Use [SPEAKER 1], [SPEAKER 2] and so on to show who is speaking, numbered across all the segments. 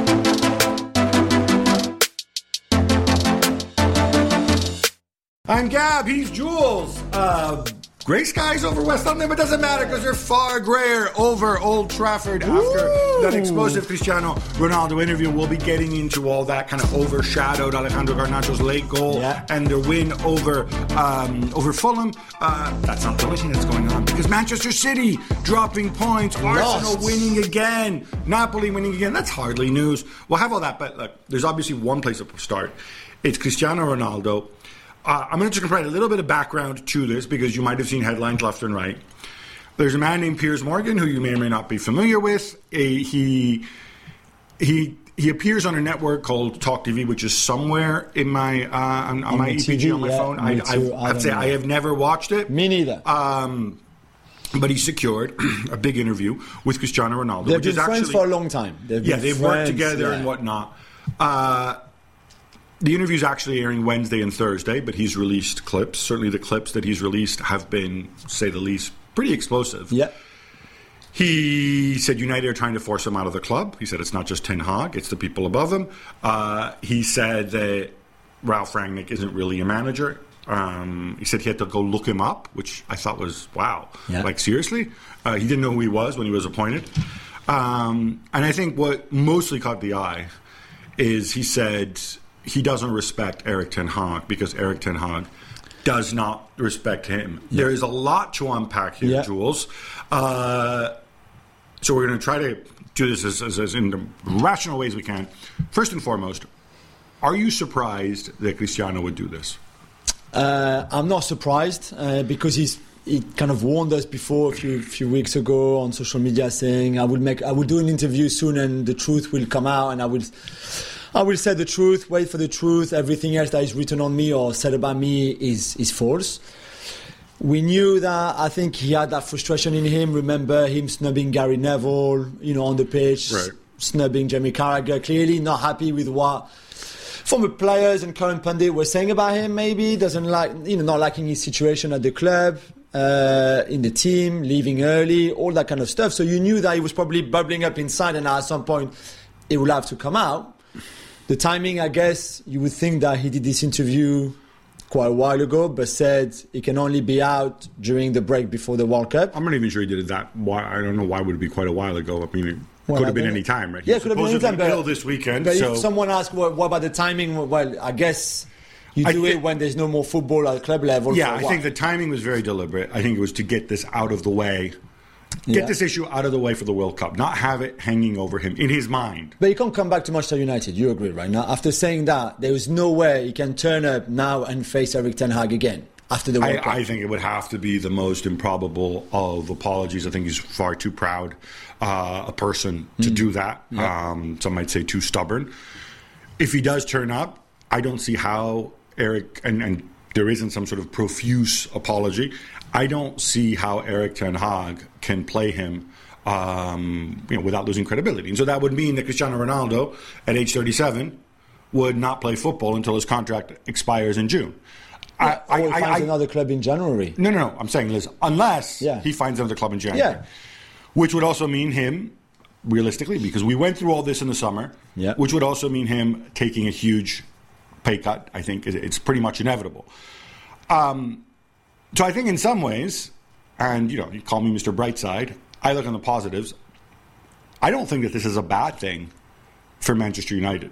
[SPEAKER 1] I'm Gab, he's Jules. Grey skies over West London, but it doesn't matter because they're far greyer over Old Trafford after that explosive Cristiano Ronaldo interview. We'll be getting into all that, kind of overshadowed Alejandro Garnacho's late goal and their win over Fulham. That's not the only thing that's going on because Manchester City dropping points, Arsenal winning again, Napoli winning again. That's hardly news. We'll have all that, but look, there's obviously one place to start. It's Cristiano Ronaldo. I'm going to provide a little bit of background to this because you might have seen headlines left and right. There's a man named Piers Morgan who you may or may not be familiar with. He appears on a network called Talk TV, which is somewhere in my on my EPG on my phone. I have never watched it.
[SPEAKER 2] Me neither.
[SPEAKER 1] But he secured a big interview with Cristiano Ronaldo.
[SPEAKER 2] They've been friends for a long time.
[SPEAKER 1] They've worked together and whatnot. The interview is actually airing Wednesday and Thursday, but he's released clips. Certainly the clips that he's released have been, to say the least, pretty explosive.
[SPEAKER 2] Yeah.
[SPEAKER 1] He said United are trying to force him out of the club. He said it's not just Ten Hag, it's the people above him. He said that Ralf Rangnick isn't really a manager. He said he had to go look him up, which I thought was, wow. Yeah. Like, seriously? He didn't know who he was when he was appointed. And I think what mostly caught the eye is he said he doesn't respect Erik Ten Hag because Erik Ten Hag does not respect him. Yeah. There is a lot to unpack here, Jules. So we're going to try to do this as in the rational ways we can. First and foremost, are you surprised that Cristiano would do this?
[SPEAKER 2] I'm not surprised because he kind of warned us before a few weeks ago on social media saying I will do an interview soon and the truth will come out and I will say the truth, wait for the truth. Everything else that is written on me or said about me is false. We knew that. I think he had that frustration in him. Remember him snubbing Gary Neville, on the pitch, snubbing Jamie Carragher. Clearly not happy with what former players and current pundit were saying about him. Maybe doesn't like, not liking his situation at the club, in the team, leaving early, all that kind of stuff. So you knew that he was probably bubbling up inside, and at some point it will have to come out. The timing, I guess, you would think that he did this interview quite a while ago, but said it can only be out during the break before the World Cup.
[SPEAKER 1] I'm not even sure he did it that. I don't know why would it be quite a while ago. I mean, it could have been any time, right?
[SPEAKER 2] Yeah, it could have been any time.
[SPEAKER 1] But this weekend.
[SPEAKER 2] But if someone asks, what about the timing? Well, I guess you do it when there's no more football at club level.
[SPEAKER 1] Yeah, I think the timing was very deliberate. I think it was to get this out of the way. Get this issue out of the way for the World Cup, not have it hanging over him in his mind.
[SPEAKER 2] But he can't come back to Manchester United, you agree, right? Now, after saying that, there is no way he can turn up now and face Erik Ten Hag again after the World Cup.
[SPEAKER 1] I think it would have to be the most improbable of apologies. I think he's far too proud a person to do that. Some might say too stubborn. If he does turn up, I don't see how Erik, and there isn't some sort of profuse apology, I don't see how Erik Ten Hag can play him without losing credibility. And so that would mean that Cristiano Ronaldo, at age 37, would not play football until his contract expires in June.
[SPEAKER 2] Or finds another club in January.
[SPEAKER 1] No. I'm saying, Liz, unless he finds another club in January. Yeah. Which would also mean him, realistically, because we went through all this in the summer, which would also mean him taking a huge pay cut. I think it's pretty much inevitable. So I think in some ways, and you call me Mr. Brightside, I look on the positives. I don't think that this is a bad thing for Manchester United.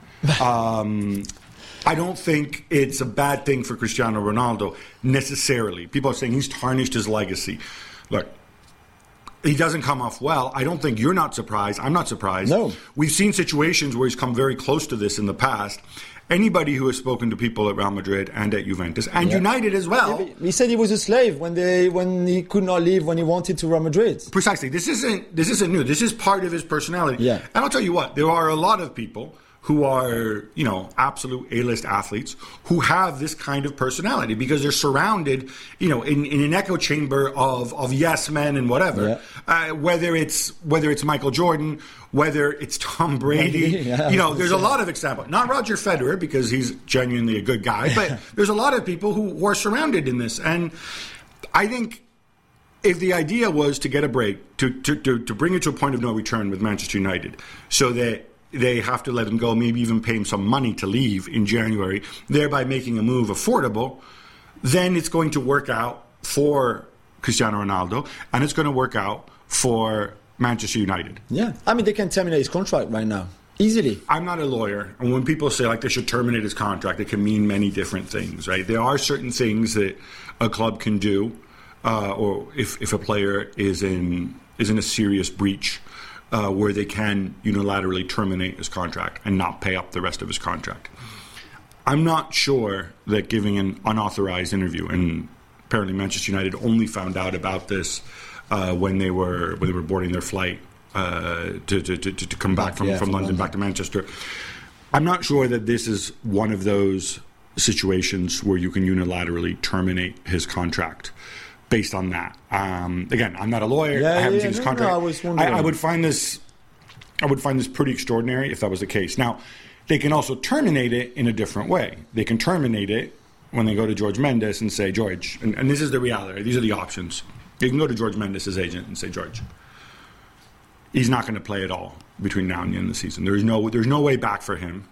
[SPEAKER 1] I don't think it's a bad thing for Cristiano Ronaldo necessarily. People are saying he's tarnished his legacy. Look, he doesn't come off well. I don't think you're not surprised. I'm not surprised.
[SPEAKER 2] No.
[SPEAKER 1] We've seen situations where he's come very close to this in the past. Anybody who has spoken to people at Real Madrid and at Juventus and United as well.
[SPEAKER 2] He said he was a slave when he could not leave when he wanted to Real Madrid.
[SPEAKER 1] Precisely. This isn't new. This is part of his personality.
[SPEAKER 2] Yeah.
[SPEAKER 1] And I'll tell you what, there are a lot of people who are, absolute A-list athletes who have this kind of personality because they're surrounded, in an echo chamber of yes men and whatever. Yeah. Whether it's Michael Jordan, whether it's Tom Brady, there's a lot of examples. Not Roger Federer because he's genuinely a good guy, but there's a lot of people who are surrounded in this. And I think if the idea was to get a break, to bring it to a point of no return with Manchester United, so that they have to let him go, maybe even pay him some money to leave in January, thereby making a move affordable, then it's going to work out for Cristiano Ronaldo, and it's going to work out for Manchester United.
[SPEAKER 2] Yeah. I mean, they can terminate his contract right now. Easily.
[SPEAKER 1] I'm not a lawyer, and when people say like they should terminate his contract, it can mean many different things, right? There are certain things that a club can do, or if a player is in a serious breach, where they can unilaterally terminate his contract and not pay up the rest of his contract. I'm not sure that giving an unauthorized interview, and apparently Manchester United only found out about this when they were boarding their flight to come back from London back to Manchester. I'm not sure that this is one of those situations where you can unilaterally terminate his contract based on that. Again, I'm not a lawyer. I haven't seen his contract.
[SPEAKER 2] I was wondering.
[SPEAKER 1] I would find this pretty extraordinary if that was the case. Now, they can also terminate it in a different way. They can terminate it when they go to George Mendes and say, George, and this is the reality. These are the options. You can go to George Mendes' agent and say, George, he's not going to play at all between now and the end of the season. There's no way back for him.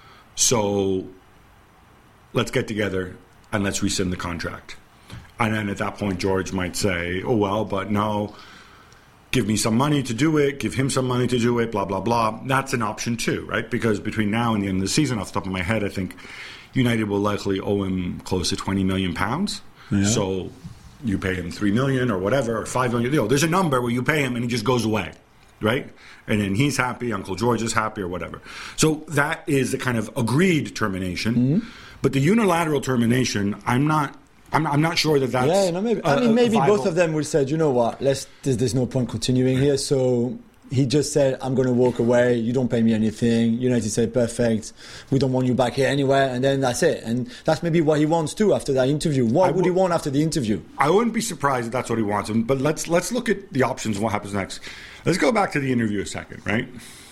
[SPEAKER 1] So let's get together and let's rescind the contract. And then at that point, George might say, oh, well, but no, give me some money to do it, give him some money to do it, blah, blah, blah. That's an option too, right? Because between now and the end of the season, off the top of my head, I think United will likely owe him close to £20 million. Yeah. So you pay him $3 million or whatever, or $5 million. There's a number where you pay him and he just goes away, right? And then he's happy, Uncle George is happy or whatever. So that is the kind of agreed termination. Mm-hmm. But the unilateral termination, I'm not sure that that's.
[SPEAKER 2] Yeah, no, maybe. Maybe both of them will say, you know what? There's no point continuing here. So he just said, I'm going to walk away. You don't pay me anything. United said, perfect. We don't want you back here anywhere. And then that's it. And that's maybe what he wants too after that interview. What would he want after the interview?
[SPEAKER 1] I wouldn't be surprised if that's what he wants. But let's look at the options and what happens next. Let's go back to the interview a second, right?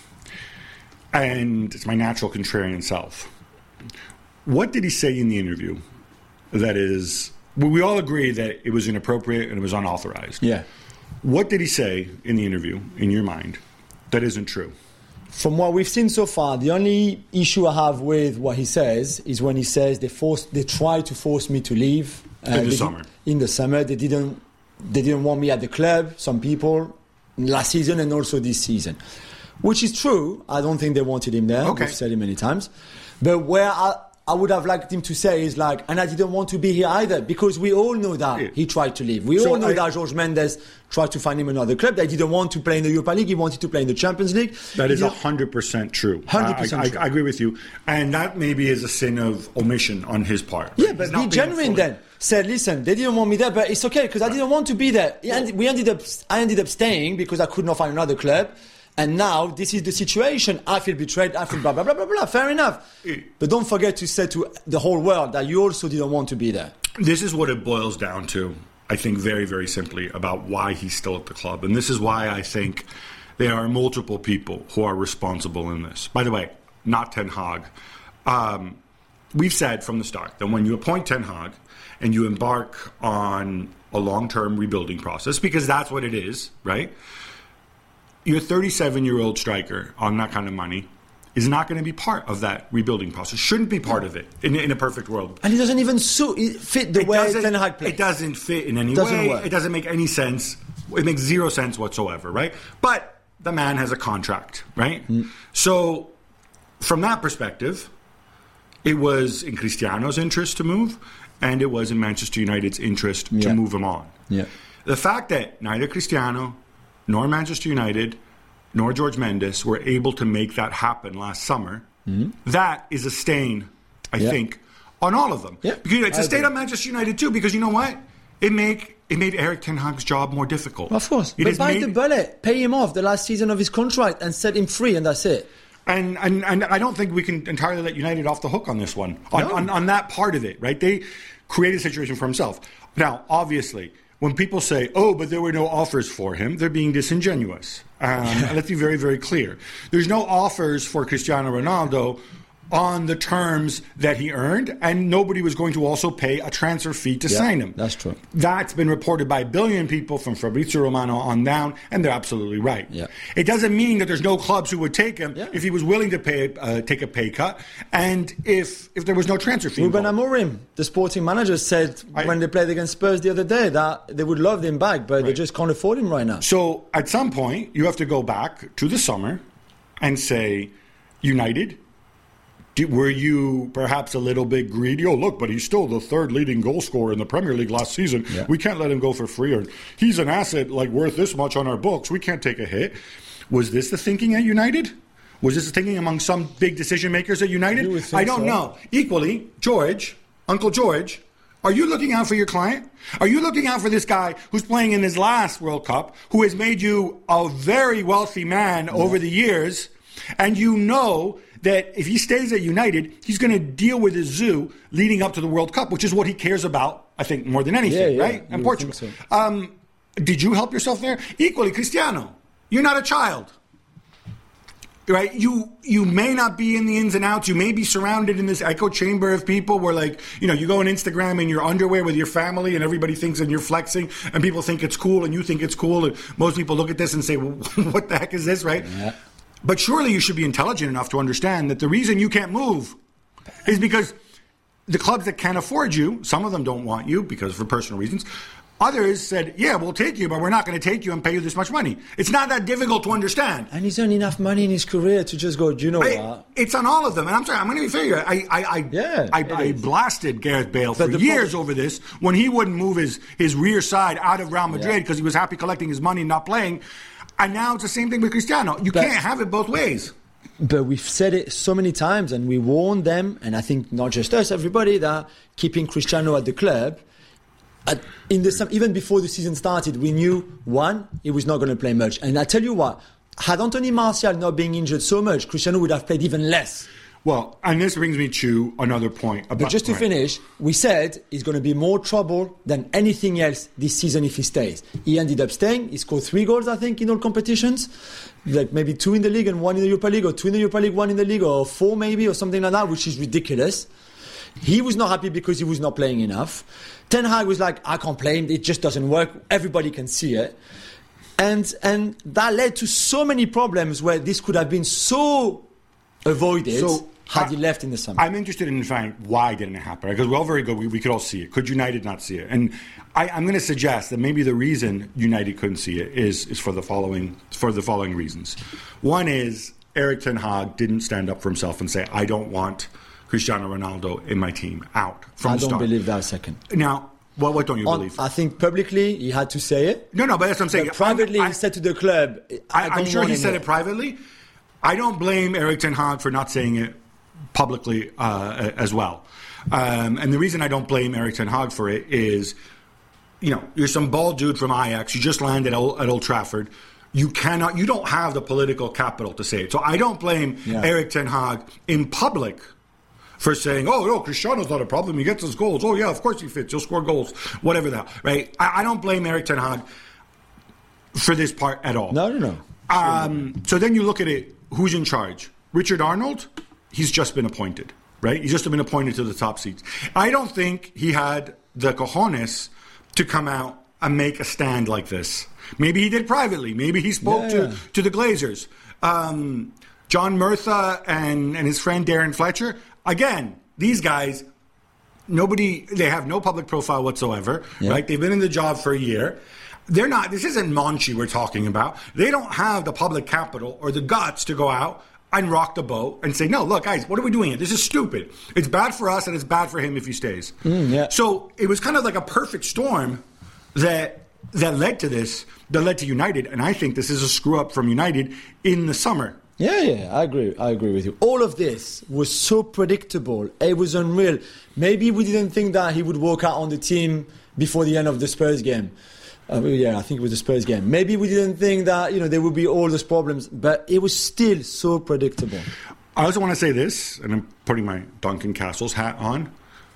[SPEAKER 1] And it's my natural contrarian self. What did he say in the interview? That is, we all agree that it was inappropriate and it was unauthorized.
[SPEAKER 2] Yeah.
[SPEAKER 1] What did he say in the interview, in your mind, that isn't true?
[SPEAKER 2] From what we've seen so far, the only issue I have with what he says is when he says they tried to force me to leave
[SPEAKER 1] in the summer.
[SPEAKER 2] In the summer, they didn't want me at the club. Some people last season and also this season, which is true. I don't think they wanted him there.
[SPEAKER 1] Okay.
[SPEAKER 2] We've said it many times, but where I would have liked him to say is like, and I didn't want to be here either, because we all know that he tried to leave. We all know that George Mendes tried to find him another club. They didn't want to play in the Europa League. He wanted to play in the Champions League.
[SPEAKER 1] That is 100% true.
[SPEAKER 2] 100% true.
[SPEAKER 1] I agree with you. And that maybe is a sin of omission on his part.
[SPEAKER 2] Yeah, but be genuine then. Said, listen, they didn't want me there, but it's okay because I didn't want to be there. I ended up staying because I could not find another club. And now this is the situation. I feel betrayed. I feel blah, blah, blah, blah, blah. Fair enough. But don't forget to say to the whole world that you also didn't want to be there.
[SPEAKER 1] This is what it boils down to, I think, very, very simply about why he's still at the club. And this is why I think there are multiple people who are responsible in this. By the way, not Ten Hag. We've said from the start that when you appoint Ten Hag and you embark on a long-term rebuilding process, because that's what it is, right? Your 37-year-old striker on that kind of money is not going to be part of that rebuilding process. Shouldn't be part of it in a perfect world.
[SPEAKER 2] And it doesn't even fit the way Ten Hag plays.
[SPEAKER 1] It doesn't fit in any way. Work. It doesn't make any sense. It makes zero sense whatsoever, right? But the man has a contract, right? So from that perspective, it was in Cristiano's interest to move, and it was in Manchester United's interest to move him on.
[SPEAKER 2] Yeah.
[SPEAKER 1] The fact that neither Cristiano nor Manchester United, nor George Mendes were able to make that happen last summer, that is a stain, I think, on all of them.
[SPEAKER 2] Yeah.
[SPEAKER 1] Because it's a stain on Manchester United too, because you know what? It made Erik Ten Hag's job more difficult.
[SPEAKER 2] Of course. But bite the bullet, pay him off the last season of his contract and set him free, and that's it.
[SPEAKER 1] And I don't think we can entirely let United off the hook on this one, on that part of it, right? They created a situation for himself. Now, obviously, when people say, oh, but there were no offers for him, they're being disingenuous. Let's be very, very clear. There's no offers for Cristiano Ronaldo on the terms that he earned, and nobody was going to also pay a transfer fee to sign him.
[SPEAKER 2] That's true.
[SPEAKER 1] That's been reported by a billion people from Fabrizio Romano on down, and they're absolutely right.
[SPEAKER 2] Yeah.
[SPEAKER 1] It doesn't mean that there's no clubs who would take him if he was willing to take a pay cut, and if there was no transfer fee.
[SPEAKER 2] Ruben Amorim, the sporting manager, said when they played against Spurs the other day that they would love him back, but they just can't afford him right now.
[SPEAKER 1] So at some point, you have to go back to the summer and say, United, were you perhaps a little bit greedy? Oh, look, but he's still the third leading goal scorer in the Premier League last season. Yeah. We can't let him go for free. Or he's an asset like worth this much on our books. We can't take a hit. Was this the thinking at United? Was this the thinking among some big decision makers at United? I don't know. Equally, Uncle George, are you looking out for your client? Are you looking out for this guy who's playing in his last World Cup, who has made you a very wealthy man over the years, and you know that if he stays at United, he's going to deal with his zoo leading up to the World Cup, which is what he cares about, I think, more than anything, right? And Portugal. So. Did you help yourself there? Equally, Cristiano, you're not a child, right? You may not be in the ins and outs. You may be surrounded in this echo chamber of people where, like, you go on Instagram in your underwear with your family and everybody thinks that you're flexing and people think it's cool and you think it's cool. And most people look at this and say, well, what the heck is this, right? Yeah. But surely you should be intelligent enough to understand that the reason you can't move is because the clubs that can't afford you, some of them don't want you because for personal reasons. Others said, yeah, we'll take you, but we're not going to take you and pay you this much money. It's not that difficult to understand.
[SPEAKER 2] And he's earned enough money in his career to just go, do you know what?
[SPEAKER 1] It's on all of them. And I'm sorry, I'm going to be fair. I blasted Gareth Bale for years over this when he wouldn't move his rear side out of Real Madrid because he was happy collecting his money and not playing. And now it's the same thing with Cristiano. You can't have it both ways.
[SPEAKER 2] But we've said it so many times, and we warned them, and I think not just us, everybody, that keeping Cristiano at the club, even before the season started, we knew, one, he was not going to play much. And I tell you what, had Anthony Martial not been injured so much, Cristiano would have played even less.
[SPEAKER 1] Well, and this brings me to another point.
[SPEAKER 2] But just to finish, we said he's going to be more trouble than anything else this season if he stays. He ended up staying. He scored 3 goals, I think, in all competitions. Like maybe 2 in the league and 1 in the Europa League, or 2 in the Europa League, 1 in the league, or 4 maybe, or something like that, which is ridiculous. He was not happy because he was not playing enough. Ten Hag was like, I can't play him. It just doesn't work. Everybody can see it. And that led to so many problems where this could have been so avoided had he left in the summer.
[SPEAKER 1] I'm interested in finding why didn't it happen, because we're all very good. We could all see it. Could United not see it? And I'm going to suggest that maybe the reason United couldn't see it is for the following reasons. One is Erik ten Hag didn't stand up for himself and say, I don't want Cristiano Ronaldo in my team out from the start. I
[SPEAKER 2] don't believe that second.
[SPEAKER 1] Now, what don't you believe?
[SPEAKER 2] I think publicly he had to say it.
[SPEAKER 1] No, but that's what I'm saying.
[SPEAKER 2] But privately, he said to the club,
[SPEAKER 1] I'm sure he said it privately. I don't blame Erik ten Hag for not saying it publicly as well. And the reason I don't blame Erik ten Hag for it is, you're some bald dude from Ajax. You just landed at Old Trafford. You don't have the political capital to say it. So I don't blame Erik ten Hag in public for saying, oh, no, Cristiano's not a problem. He gets his goals. Oh, yeah, of course he fits. He'll score goals. Whatever that, right? I don't blame Erik ten Hag for this part at all.
[SPEAKER 2] No.
[SPEAKER 1] So then you look at it, who's in charge? Richard Arnold? He's just been appointed, right? He's just been appointed to the top seats. I don't think he had the cojones to come out and make a stand like this. Maybe he did privately. Maybe he spoke to the Glazers. John Murtha and his friend Darren Fletcher. Again, these guys, they have no public profile whatsoever, right? They've been in the job for a year. This isn't Monchi we're talking about. They don't have the public capital or the guts to go out and rock the boat and say, no, look, guys, what are we doing here? This is stupid. It's bad for us and it's bad for him if he stays. So it was kind of like a perfect storm that led to this, that led to United. And I think this is a screw up from United in the summer.
[SPEAKER 2] Yeah, I agree with you. All of this was so predictable. It was unreal. Maybe we didn't think that he would walk out on the team before the end of the Spurs game. I think it was the Spurs game. Maybe we didn't think that there would be all those problems, but it was still so predictable.
[SPEAKER 1] I also want to say this, and I'm putting my Duncan Castles hat on.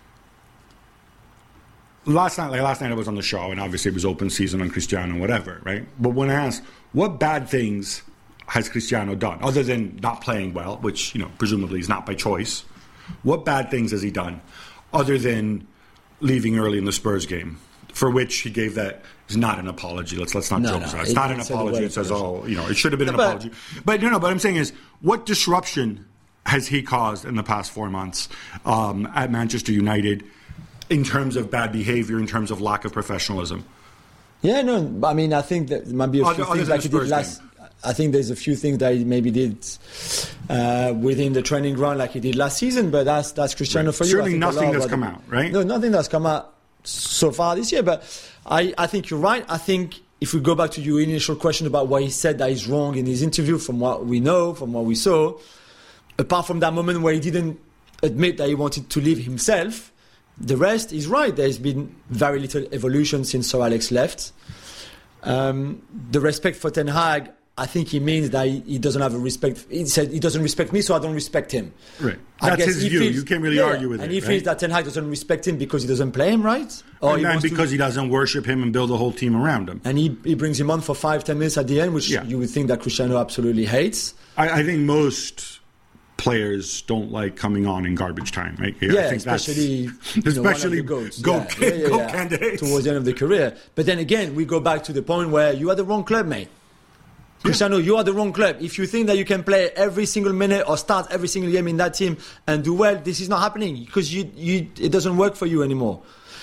[SPEAKER 1] Last night I was on the show, and obviously it was open season on Cristiano and whatever, right? But when I asked, what bad things has Cristiano done, other than not playing well, which, presumably is not by choice? What bad things has he done, other than leaving early in the Spurs game, for which he gave that is not an apology. Let's not joke. It's not an apology. It says, it should have been an apology. But but I'm saying is, what disruption has he caused in the past 4 months at Manchester United in terms of bad behavior, in terms of lack of professionalism?
[SPEAKER 2] Yeah, no, I mean, I think that there might be a few things like he did last. I think there's a few things that he maybe did within the training ground like he did last season, but that's Cristiano for you.
[SPEAKER 1] Certainly nothing that's come out, right?
[SPEAKER 2] No, nothing that's come out so far this year, but I think you're right. I think if we go back to your initial question about why he said that he's wrong in his interview, from what we know, from what we saw, apart from that moment where he didn't admit that he wanted to leave himself, the rest is right. There's been very little evolution since Sir Alex left. The respect for Ten Hag, I think he means that he doesn't have a respect. He said he doesn't respect me, so I don't respect him.
[SPEAKER 1] Right. That's his view. You can't really argue with it.
[SPEAKER 2] And he feels that Ten Hag doesn't respect him because he doesn't play him right,
[SPEAKER 1] or because he doesn't worship him and build a whole team around him.
[SPEAKER 2] And he brings him on for 5-10 minutes at the end, which you would think that Cristiano absolutely hates.
[SPEAKER 1] I think most players don't like coming on in garbage time, right?
[SPEAKER 2] I think especially
[SPEAKER 1] goat candidates
[SPEAKER 2] towards the end of the career. But then again, we go back to the point where you are the wrong club, mate. Cristiano, you are the wrong club. If you think that you can play every single minute or start every single game in that team and do well, this is not happening because it doesn't work for you anymore.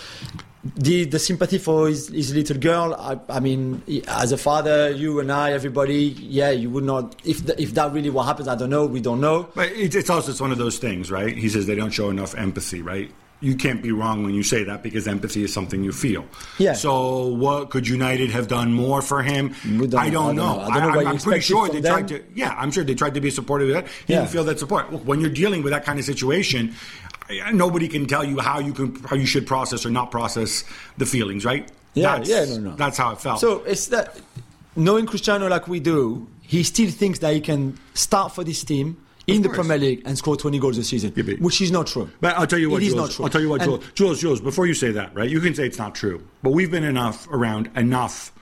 [SPEAKER 2] The sympathy for his little girl, I mean, as a father, you and I, everybody, you would not, if that really what happens, I don't know, we don't know.
[SPEAKER 1] But it's also one of those things, right? He says they don't show enough empathy, right? You can't be wrong when you say that because empathy is something you feel. Yeah. So what could United have done more for him? I don't know. I'm pretty sure they tried to. Yeah, I'm sure they tried to be supportive of that. He didn't feel that support. Look, when you're dealing with that kind of situation, nobody can tell you how you should process or not process the feelings, right? That's how it felt.
[SPEAKER 2] So it's that knowing Cristiano like we do, he still thinks that he can start for this team in the Premier League and score 20 goals a season, which is not true.
[SPEAKER 1] But I'll tell you what,
[SPEAKER 2] Jules, not true.
[SPEAKER 1] I'll tell you what, Jules, before you say that, right? You can say it's not true, but we've been around enough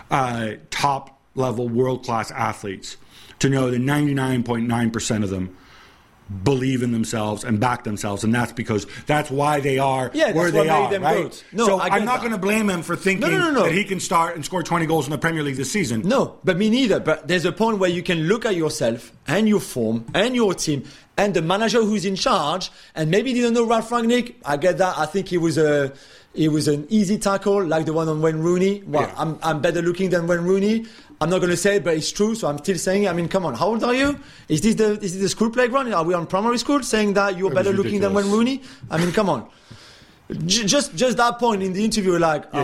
[SPEAKER 1] top-level, world-class athletes to know that 99.9% of them believe in themselves and back themselves, and that's why they are where they are, right?
[SPEAKER 2] No,
[SPEAKER 1] so I'm not going to blame him for thinking that he can start and score 20 goals in the Premier League this season.
[SPEAKER 2] No, but me neither. But there's a point where you can look at yourself and your form and your team and the manager who's in charge, and maybe he didn't know Ralph Rangnick. I get that. I think it was an easy tackle like the one on Wayne Rooney. Well, I'm better looking than Wayne Rooney. I'm not going to say it, but it's true, so I'm still saying it. I mean, come on, how old are you? Is this the school playground? Are we on primary school saying that you're better looking than Wayne Rooney? I mean, come on. Just that point in the interview,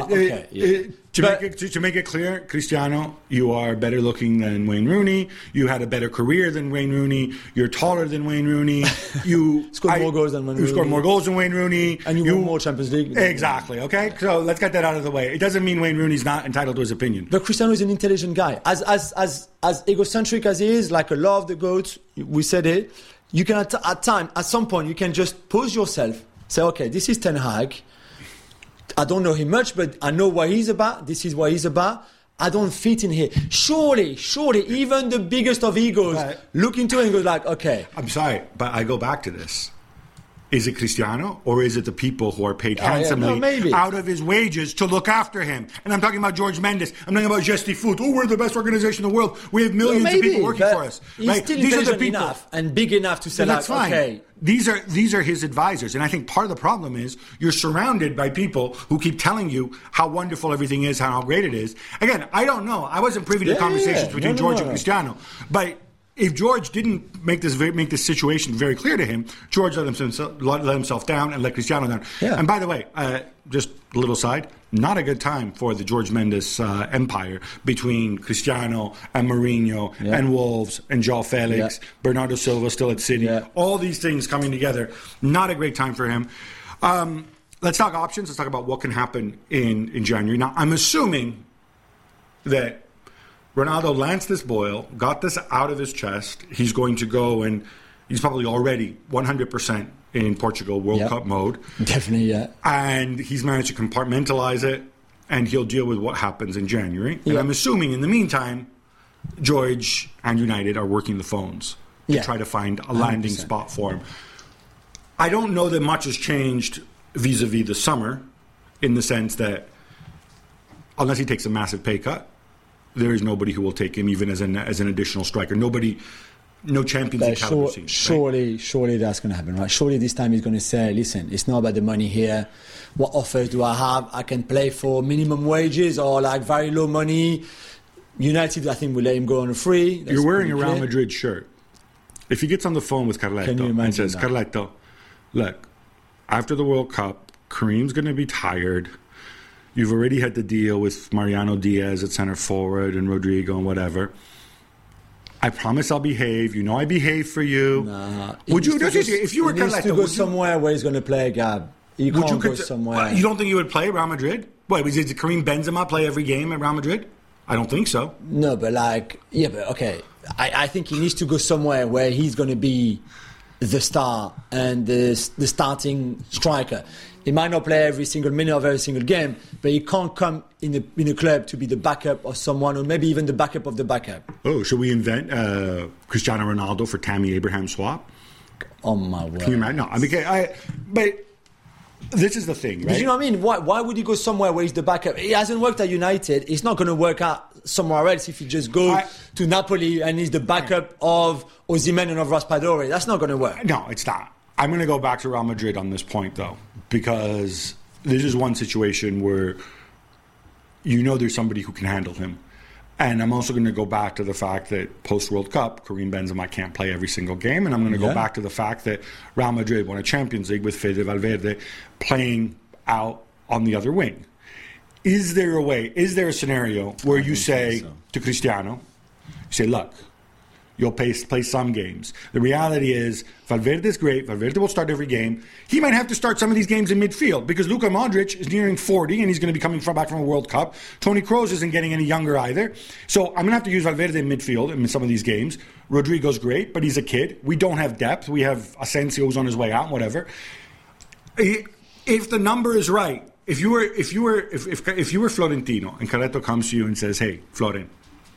[SPEAKER 1] To make it clear, Cristiano, you are better looking than Wayne Rooney. You had a better career than Wayne Rooney. You're taller than Wayne Rooney. You
[SPEAKER 2] scored more goals than Wayne Rooney.
[SPEAKER 1] You scored more goals than Wayne Rooney.
[SPEAKER 2] And you won more Champions League.
[SPEAKER 1] Exactly, okay? So let's get that out of the way. It doesn't mean Wayne Rooney's not entitled to his opinion.
[SPEAKER 2] But Cristiano is an intelligent guy. As egocentric as he is, like a lot of the GOATs, we said it, you can at some point, you can just pause yourself, say, okay, this is Ten Hag. I don't know him much, but I know what he's about. This is what he's about. I don't fit in here. Surely, even the biggest of egos look into it and go like, okay.
[SPEAKER 1] I'm sorry, but I go back to this. Is it Cristiano or is it the people who are paid handsomely out of his wages to look after him? And I'm talking about George Mendes. I'm talking about Gesti Foot. Oh, we're the best organization in the world. We have millions of people working for us.
[SPEAKER 2] He's still intelligent enough and big enough to say
[SPEAKER 1] that's fine. Okay. These are his advisors. And I think part of the problem is you're surrounded by people who keep telling you how wonderful everything is, how great it is. Again, I don't know. I wasn't privy to the conversations between George and Cristiano. But if George didn't make this situation very clear to him, George let himself down and let Cristiano down. Yeah. And by the way, just a little side, not a good time for the George Mendes empire between Cristiano and Mourinho and Wolves and João Felix, Bernardo Silva still at City. Yeah. All these things coming together, not a great time for him. Let's talk options. Let's talk about what can happen in January. Now, I'm assuming that Ronaldo lanced this boil, got this out of his chest. He's going to go and he's probably already 100% in Portugal World Cup mode.
[SPEAKER 2] Definitely, yeah.
[SPEAKER 1] And he's managed to compartmentalize it, and he'll deal with what happens in January. And I'm assuming in the meantime, George and United are working the phones to try to find a landing
[SPEAKER 2] 100%.
[SPEAKER 1] spot for him. I don't know that much has changed vis-a-vis the summer, in the sense that unless he takes a massive pay cut, there is nobody who will take him even as an additional striker. No Champions League caliber team.
[SPEAKER 2] Surely that's going to happen, right? Surely this time he's going to say, listen, it's not about the money here. What offers do I have? I can play for minimum wages or like very low money. United, I think, will let him go on a free. That's
[SPEAKER 1] You're wearing a
[SPEAKER 2] pretty
[SPEAKER 1] Real
[SPEAKER 2] clear.
[SPEAKER 1] Madrid shirt. If he gets on the phone with
[SPEAKER 2] Can you
[SPEAKER 1] Carletto and
[SPEAKER 2] imagine
[SPEAKER 1] says,
[SPEAKER 2] that?
[SPEAKER 1] Carletto, look, after the World Cup, Kareem's going to be tired. You've already had to deal with Mariano Diaz at center forward and Rodrigo and whatever. I promise I'll behave. You know I behave for you.
[SPEAKER 2] Nah,
[SPEAKER 1] Would you?
[SPEAKER 2] If you were
[SPEAKER 1] Carletto,
[SPEAKER 2] to go
[SPEAKER 1] would you-
[SPEAKER 2] somewhere where he's going to play, Gab. You
[SPEAKER 1] would
[SPEAKER 2] can't
[SPEAKER 1] you
[SPEAKER 2] go
[SPEAKER 1] consider-
[SPEAKER 2] somewhere.
[SPEAKER 1] You don't think you would play Real Madrid? Wait, did Kareem Benzema play every game at Real Madrid? I don't think so.
[SPEAKER 2] No, but okay. I think he needs to go somewhere where he's going to be the star and the starting striker. He might not play every single minute of every single game, but he can't come in a club to be the backup of someone, or maybe even the backup of the backup.
[SPEAKER 1] Oh, should we invent Cristiano Ronaldo for Tammy Abraham swap?
[SPEAKER 2] Oh my word!
[SPEAKER 1] Can you imagine? No, I mean, but this is the thing, right?
[SPEAKER 2] But you know what I mean? Why would he go somewhere where he's the backup? He hasn't worked at United. It's not going to work out somewhere else if he just goes to Napoli and he's the backup of Osimhen and of Raspadori. That's not going to work.
[SPEAKER 1] No, it's not. I'm going to go back to Real Madrid on this point, though, because this is one situation where you know there's somebody who can handle him. And I'm also going to go back to the fact that post-World Cup, Kareem Benzema can't play every single game. And I'm going to go back to the fact that Real Madrid won a Champions League with Fede Valverde playing out on the other wing. Is there a scenario where you say to Cristiano, you say, look, you'll play some games. The reality is, Valverde's great. Valverde will start every game. He might have to start some of these games in midfield because Luka Modric is nearing 40 and he's going to be coming back from a World Cup. Toni Kroos isn't getting any younger either. So I'm going to have to use Valverde in midfield in some of these games. Rodrigo's great, but he's a kid. We don't have depth. We have Asensio who's on his way out, whatever. If the number is right, if you were Florentino and Carletto comes to you and says, hey, Florent,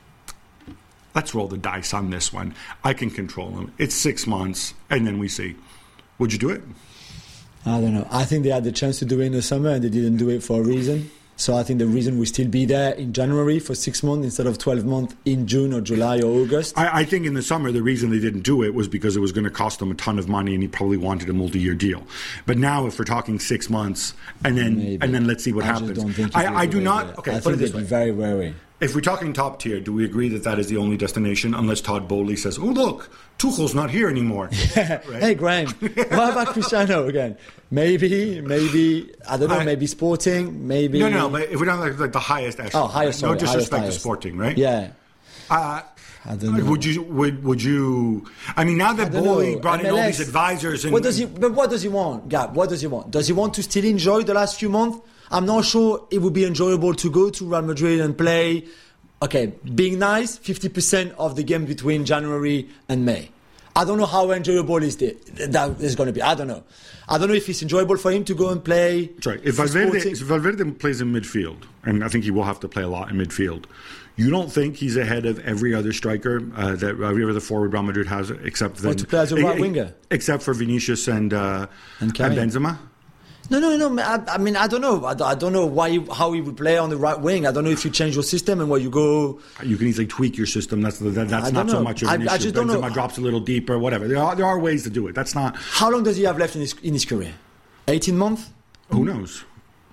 [SPEAKER 1] let's roll the dice on this one. I can control him. It's 6 months, and then we see. Would you do it?
[SPEAKER 2] I don't know. I think they had the chance to do it in the summer and they didn't do it for a reason. So I think the reason will still be there in January for 6 months instead of 12 months in June or July or August.
[SPEAKER 1] I think in the summer, the reason they didn't do it was because it was going to cost them a ton of money and he probably wanted a multi-year deal. But now if we're talking 6 months and then let's see what happens.
[SPEAKER 2] Just don't think
[SPEAKER 1] I do not. Okay,
[SPEAKER 2] I
[SPEAKER 1] put it
[SPEAKER 2] think
[SPEAKER 1] this
[SPEAKER 2] they'd
[SPEAKER 1] way.
[SPEAKER 2] be very wary.
[SPEAKER 1] If we're talking top tier, do we agree that is the only destination unless Todd Bowley says, oh, look, Tuchel's not here anymore? Right?
[SPEAKER 2] Hey, Graham, what about Cristiano again? Maybe, I don't know, maybe Sporting, maybe...
[SPEAKER 1] No, but if we're not like the highest echelon.
[SPEAKER 2] highest,
[SPEAKER 1] right? No
[SPEAKER 2] sorry,
[SPEAKER 1] disrespect
[SPEAKER 2] highest.
[SPEAKER 1] to Sporting, right?
[SPEAKER 2] Yeah.
[SPEAKER 1] I
[SPEAKER 2] don't know.
[SPEAKER 1] Would you? I mean, now that
[SPEAKER 2] don't
[SPEAKER 1] Bowley
[SPEAKER 2] know.
[SPEAKER 1] brought in all
[SPEAKER 2] MLS,
[SPEAKER 1] these advisors, and
[SPEAKER 2] what does he want, Gab? What does he want? Does he want to still enjoy the last few months? I'm not sure it would be enjoyable to go to Real Madrid and play. Okay, being nice, 50% of the game between January and May. I don't know how enjoyable that is going to be. I don't know. I don't know if it's enjoyable for him to go and play.
[SPEAKER 1] Sorry, if Valverde plays in midfield, and I think he will have to play a lot in midfield, you don't think he's ahead of every other striker that every other forward Real Madrid has, except
[SPEAKER 2] to play as a right winger,
[SPEAKER 1] except for Vinicius and Benzema?
[SPEAKER 2] No. I mean, I don't know. I don't know how he would play on the right wing. I don't know if you change your system and where you go.
[SPEAKER 1] You can easily tweak your system. That's not so much of an issue.
[SPEAKER 2] I just don't know.
[SPEAKER 1] Benzema drops a little deeper, whatever. There are ways to do it. That's not.
[SPEAKER 2] How long does he have left in his career? 18 months?
[SPEAKER 1] Who knows?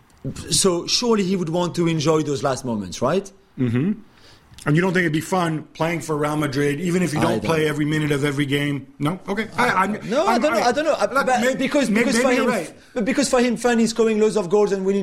[SPEAKER 2] So surely he would want to enjoy those last moments, right?
[SPEAKER 1] Mm-hmm. And you don't think it'd be fun playing for Real Madrid, even if you don't play every minute of every game? No? Okay. I don't know. Because for him, fun is scoring loads of goals and winning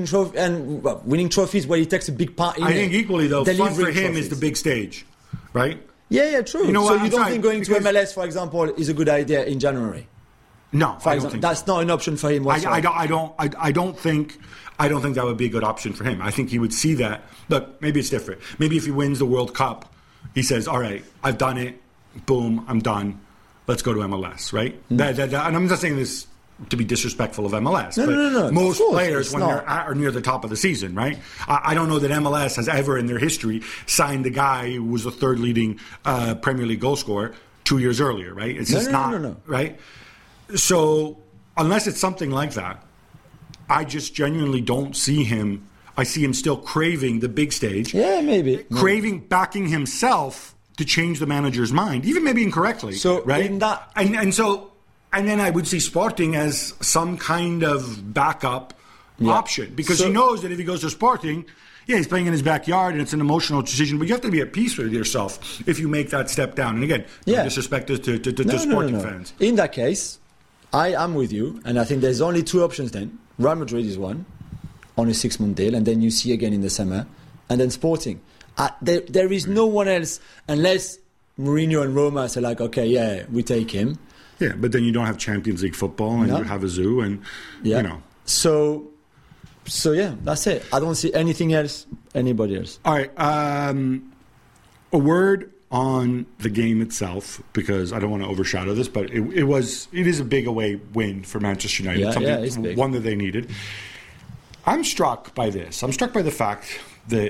[SPEAKER 1] trophies where he takes a big part in it. I think equally, though, fun for him
[SPEAKER 2] trophies.
[SPEAKER 1] is the big stage, right?
[SPEAKER 2] Yeah, true.
[SPEAKER 1] You know
[SPEAKER 2] so
[SPEAKER 1] what?
[SPEAKER 2] you don't think going to MLS, for example, is a good idea in January?
[SPEAKER 1] No, I don't think
[SPEAKER 2] that's
[SPEAKER 1] so.
[SPEAKER 2] not an option for him whatsoever.
[SPEAKER 1] I don't think that would be a good option for him. I think he would see that. Look, maybe it's different. Maybe if he wins the World Cup, he says, all right, I've done it. Boom, I'm done. Let's go to MLS, right? And I'm not saying this to be disrespectful of MLS.
[SPEAKER 2] No.
[SPEAKER 1] Most
[SPEAKER 2] Of course,
[SPEAKER 1] players,
[SPEAKER 2] it's
[SPEAKER 1] when
[SPEAKER 2] not.
[SPEAKER 1] they're are near the top of the season, right? I don't know that MLS has ever in their history signed the guy who was the third leading Premier League goal scorer 2 years earlier, right? It's just not, right? So unless it's something like that, I just genuinely don't see him. I see him still craving the big stage.
[SPEAKER 2] Yeah, maybe.
[SPEAKER 1] Backing himself to change the manager's mind, even maybe incorrectly.
[SPEAKER 2] So
[SPEAKER 1] right?
[SPEAKER 2] in that,
[SPEAKER 1] And then I would see Sporting as some kind of backup option, because he knows that if he goes to Sporting, he's playing in his backyard and it's an emotional decision, but you have to be at peace with yourself if you make that step down. And again, no disrespect to Sporting fans.
[SPEAKER 2] In that case, I am with you, and I think there's only two options then. Real Madrid is one, on a 6-month deal, and then you see again in the summer, and then Sporting. There is no one else, unless Mourinho and Roma say like, okay, we take him.
[SPEAKER 1] Yeah, but then you don't have Champions League football, and you have a zoo, and you know.
[SPEAKER 2] So that's it. I don't see anything else, anybody else.
[SPEAKER 1] All right, a word on the game itself, because I don't want to overshadow this, but it is a big away win for Manchester United.
[SPEAKER 2] It's big.
[SPEAKER 1] One that they needed. I'm struck by this. I'm struck by the fact that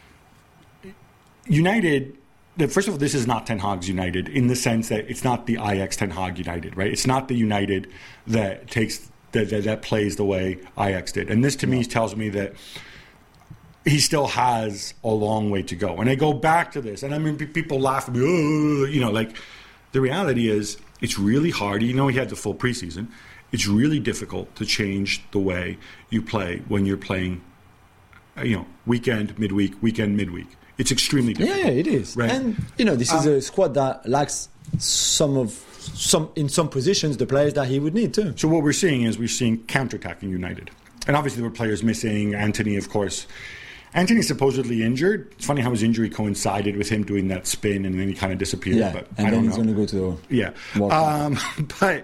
[SPEAKER 1] United. First of all, this is not Ten Hag's United in the sense that it's not the Ajax Ten Hag United, right? It's not the United that that plays the way Ajax did. And this to me tells me that he still has a long way to go. And I go back to this, and I mean, people laugh at me, like the reality is it's really hard. He had the full preseason. It's really difficult to change the way you play when you're playing, weekend, midweek, weekend, midweek. It's extremely difficult.
[SPEAKER 2] Yeah, it is.
[SPEAKER 1] Right?
[SPEAKER 2] And, this is a squad that lacks in some positions, the players that he would need too.
[SPEAKER 1] So what we're seeing counter-attacking United. And obviously there were players missing. Anthony, of course. Anthony's supposedly injured. It's funny how his injury coincided with him doing that spin and then he kind of disappeared.
[SPEAKER 2] Yeah,
[SPEAKER 1] but
[SPEAKER 2] and
[SPEAKER 1] I don't
[SPEAKER 2] then he's
[SPEAKER 1] know.
[SPEAKER 2] going to go to
[SPEAKER 1] Yeah. But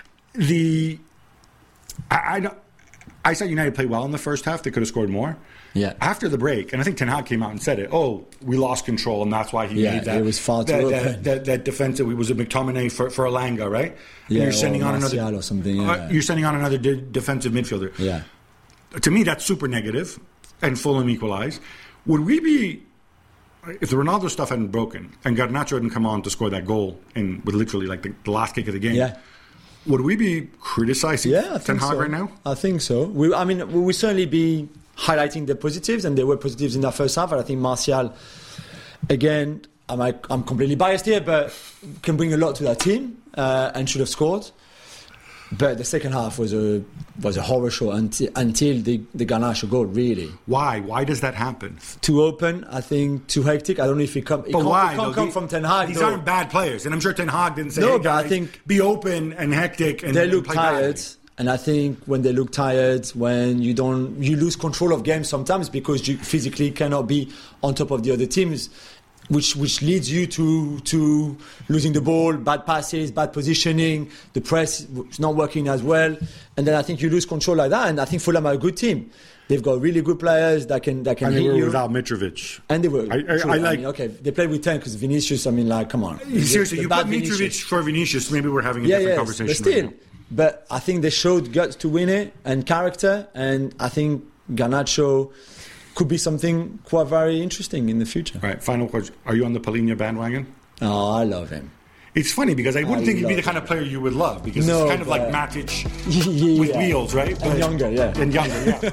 [SPEAKER 1] I saw United play well in the first half. They could have scored more.
[SPEAKER 2] Yeah.
[SPEAKER 1] After the break, and I think Ten Hag came out and said it. Oh, we lost control, and that's why he made that.
[SPEAKER 2] It was far too open.
[SPEAKER 1] That defensive. It was a McTominay for Elanga, right?
[SPEAKER 2] Yeah,
[SPEAKER 1] and you're sending on
[SPEAKER 2] Martial
[SPEAKER 1] another
[SPEAKER 2] or something. Yeah.
[SPEAKER 1] You're sending on another defensive midfielder.
[SPEAKER 2] Yeah.
[SPEAKER 1] To me, that's super negative, and Fulham equalize. Would we be, if the Ronaldo stuff hadn't broken and Garnacho hadn't come on to score that goal with literally like the last kick of the game?
[SPEAKER 2] Yeah.
[SPEAKER 1] Would we be criticizing Ten Hag right now?
[SPEAKER 2] I think so. We will certainly be highlighting the positives, and there were positives in the first half. And I think Martial, again, I'm completely biased here, but can bring a lot to that team and should have scored. But the second half was a horror show until the Garnacho goal, really.
[SPEAKER 1] Why? Why does that happen?
[SPEAKER 2] Too open, I think, too hectic. I don't know if it can't come from Ten Hag.
[SPEAKER 1] These aren't bad players, and I'm sure Ten Hag didn't say,
[SPEAKER 2] no,
[SPEAKER 1] hey,
[SPEAKER 2] but
[SPEAKER 1] guys,
[SPEAKER 2] I think
[SPEAKER 1] be open and hectic. And
[SPEAKER 2] they look
[SPEAKER 1] play
[SPEAKER 2] tired.
[SPEAKER 1] badly.
[SPEAKER 2] And I think when they look tired, when you lose control of games sometimes because you physically cannot be on top of the other teams, which leads you to losing the ball, bad passes, bad positioning, the press is not working as well, and then I think you lose control like that. And I think Fulham are a good team. They've got really good players that can
[SPEAKER 1] and
[SPEAKER 2] hit
[SPEAKER 1] they were
[SPEAKER 2] you.
[SPEAKER 1] without Mitrovic.
[SPEAKER 2] And they were. They played with 10 because Vinicius. Come on.
[SPEAKER 1] Seriously, you put Mitrovic for Vinicius, maybe we're having a different conversation.
[SPEAKER 2] But still.
[SPEAKER 1] Right now.
[SPEAKER 2] But I think they showed guts to win it and character, and I think Garnacho could be something quite very interesting in the future.
[SPEAKER 1] All right, final question. Are you on the Palhinha bandwagon?
[SPEAKER 2] Oh, I love him.
[SPEAKER 1] It's funny because I wouldn't think he'd be the kind of player you would love because it's kind of like Matic with wheels, right?
[SPEAKER 2] And younger, yeah.
[SPEAKER 1] And younger, yeah.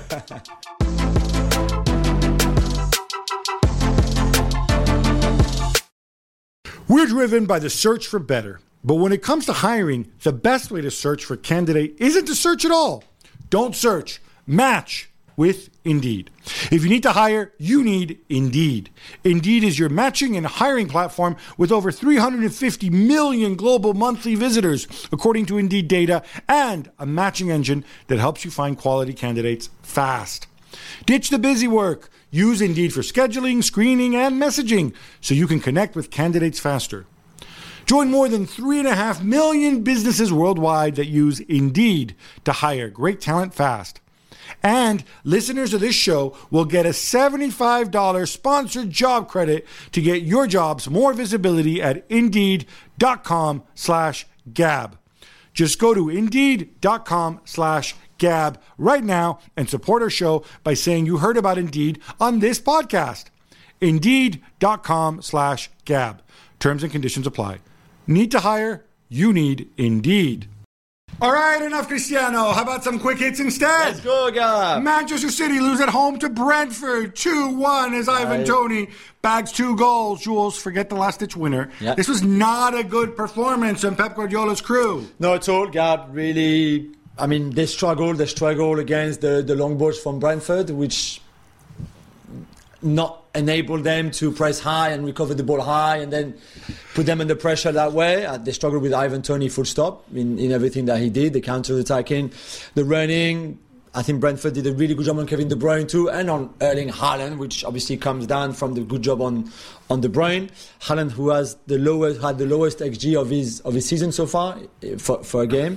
[SPEAKER 1] We're driven by the search for better. But when it comes to hiring, the best way to search for a candidate isn't to search at all. Don't search. Match with Indeed. If you need to hire, you need Indeed. Indeed is your matching and hiring platform with over 350 million global monthly visitors, according to Indeed data, and a matching engine that helps you find quality candidates fast. Ditch the busy work. Use Indeed for scheduling, screening, and messaging so you can connect with candidates faster. Join more than 3.5 million businesses worldwide that use Indeed to hire great talent fast. And listeners of this show will get a $75 sponsored job credit to get your jobs more visibility at Indeed.com/Gab. Just go to Indeed.com/Gab right now and support our show by saying you heard about Indeed on this podcast. Indeed.com/Gab. Terms and conditions apply. Need to hire? You need Indeed. All right, enough Cristiano. How about some quick hits instead?
[SPEAKER 2] Let's go, Gab.
[SPEAKER 1] Manchester City lose at home to Brentford 2-1 as Ivan Toney bags 2 goals. Jules, forget the last-ditch winner.
[SPEAKER 2] Yeah.
[SPEAKER 1] This was not a good performance from Pep Guardiola's crew.
[SPEAKER 2] No, at all, Gab. Really, I mean, they struggle against the long balls from Brentford, which not enable them to press high and recover the ball high and then put them under pressure that way. They struggled with Ivan Toney full stop in everything that he did, the counter-attacking, the running. I think Brentford did a really good job on Kevin De Bruyne too, and on Erling Haaland, which obviously comes down from the good job on De Bruyne. Haaland, who had the lowest XG of his season so far for a game.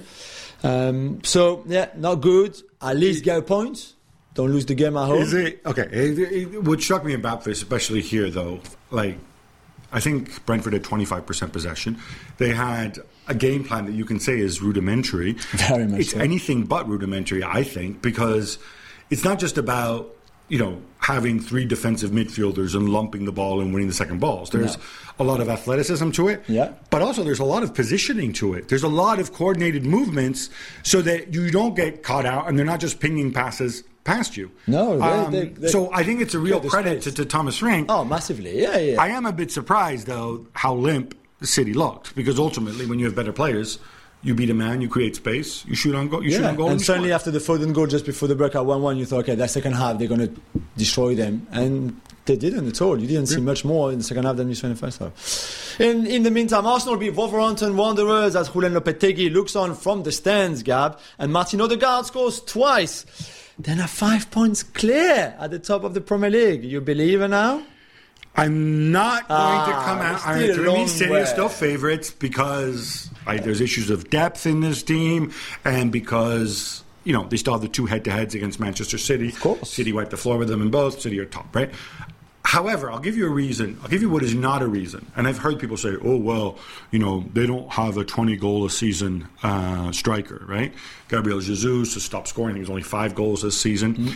[SPEAKER 2] So yeah, not good. At least get a point. Don't lose the game at home.
[SPEAKER 1] Is it okay? What struck me about this, especially here, though, like I think Brentford had 25% possession. They had a game plan that you can say is rudimentary.
[SPEAKER 2] Very much.
[SPEAKER 1] It's
[SPEAKER 2] so.
[SPEAKER 1] anything but rudimentary, I think, because it's not just about having 3 defensive midfielders and lumping the ball and winning the second balls. There's a lot of athleticism to it, but also there's a lot of positioning to it. There's a lot of coordinated movements so that you don't get caught out and they're not just pinging passes past you.
[SPEAKER 2] No,
[SPEAKER 1] so I think it's a real credit to Thomas Frank.
[SPEAKER 2] Oh, massively, yeah.
[SPEAKER 1] I am a bit surprised, though, how limp the City looked, because ultimately, when you have better players, you beat a man, you create space, you shoot on goal,
[SPEAKER 2] and certainly after the Foden goal just before the break at 1-1, you thought, okay, that second half they're going to destroy them, and they didn't at all. You didn't see much more in the second half than you saw in the first half. In the meantime, Arsenal beat Wolverhampton Wanderers as Julen Lopetegui looks on from the stands, Gab, and Martin Odegaard scores twice. Then are 5 points clear at the top of the Premier League. You believer now?
[SPEAKER 1] I'm not going to come out. To me, City are still favourites because there's issues of depth in this team, and because they still have the 2 head-to-heads against Manchester City.
[SPEAKER 2] Of course,
[SPEAKER 1] City wiped the floor with them in both. City are top, right? However, I'll give you a reason. I'll give you what is not a reason. And I've heard people say, "Oh well, they don't have a 20-goal-a-season striker, right?" Gabriel Jesus has stopped scoring. He was only 5 goals this season.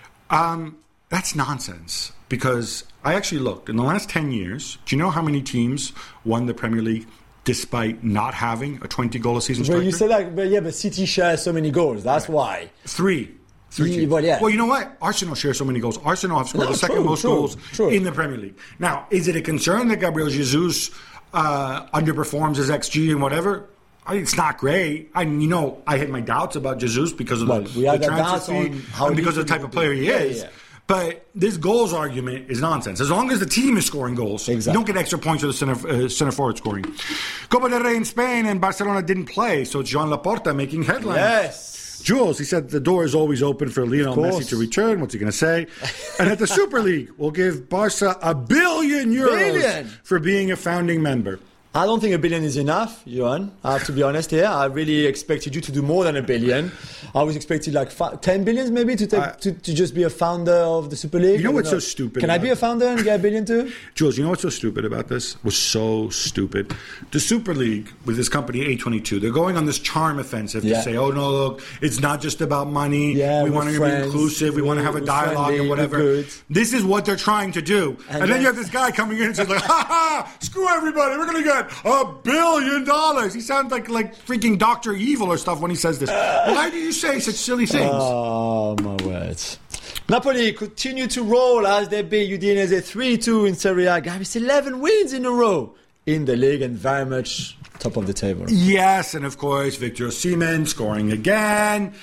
[SPEAKER 1] That's nonsense, because I actually looked. In the last 10 years, do you know how many teams won the Premier League despite not having a 20-goal-a-season striker?
[SPEAKER 2] Well, you said that, but City shares so many goals. That's why.
[SPEAKER 1] 3 teams.
[SPEAKER 2] Well, yeah.
[SPEAKER 1] Well, you know what? Arsenal share so many goals. Arsenal have scored the second most goals in the Premier League. Now, is it a concern that Gabriel Jesus underperforms his XG and whatever? It's not great. I had my doubts about Jesus because of the transfer fee and because of the type of player he is. Yeah. But this goals argument is nonsense. As long as the team is scoring goals, you don't get extra points for the center forward scoring. Copa del Rey in Spain, and Barcelona didn't play, so it's Joan Laporta making headlines.
[SPEAKER 2] Yes.
[SPEAKER 1] Jules, he said the door is always open for Lionel Messi to return. What's he going to say? And at the Super League, we'll give Barca €1 billion for being a founding member.
[SPEAKER 2] I don't think $1 billion is enough, Johan. I have to be honest here. I really expected you to do more than $1 billion. I was expecting like 10 billion maybe to just be a founder of the Super League.
[SPEAKER 1] You know what's so stupid?
[SPEAKER 2] Can I be a founder and get $1 billion too?
[SPEAKER 1] Jules, you know what's so stupid about this? Was so stupid. The Super League with this company A22, they're going on this charm offensive to say, "Oh no, look, it's not just about money. We want to be inclusive. We want to have a dialogue and whatever." This is what they're trying to do. And then you have this guy coming in and says, like, "Ha ha! Screw everybody. We're going to get $1 billion." He sounds like freaking Dr. Evil or stuff when he says this. Why do you say such silly things?
[SPEAKER 2] Oh, my words. Napoli continue to roll as they beat Udinese 3-2 in Serie A. It's 11 wins in a row in the league and very much top of the table.
[SPEAKER 1] Yes, and of course, Victor Osimhen scoring again.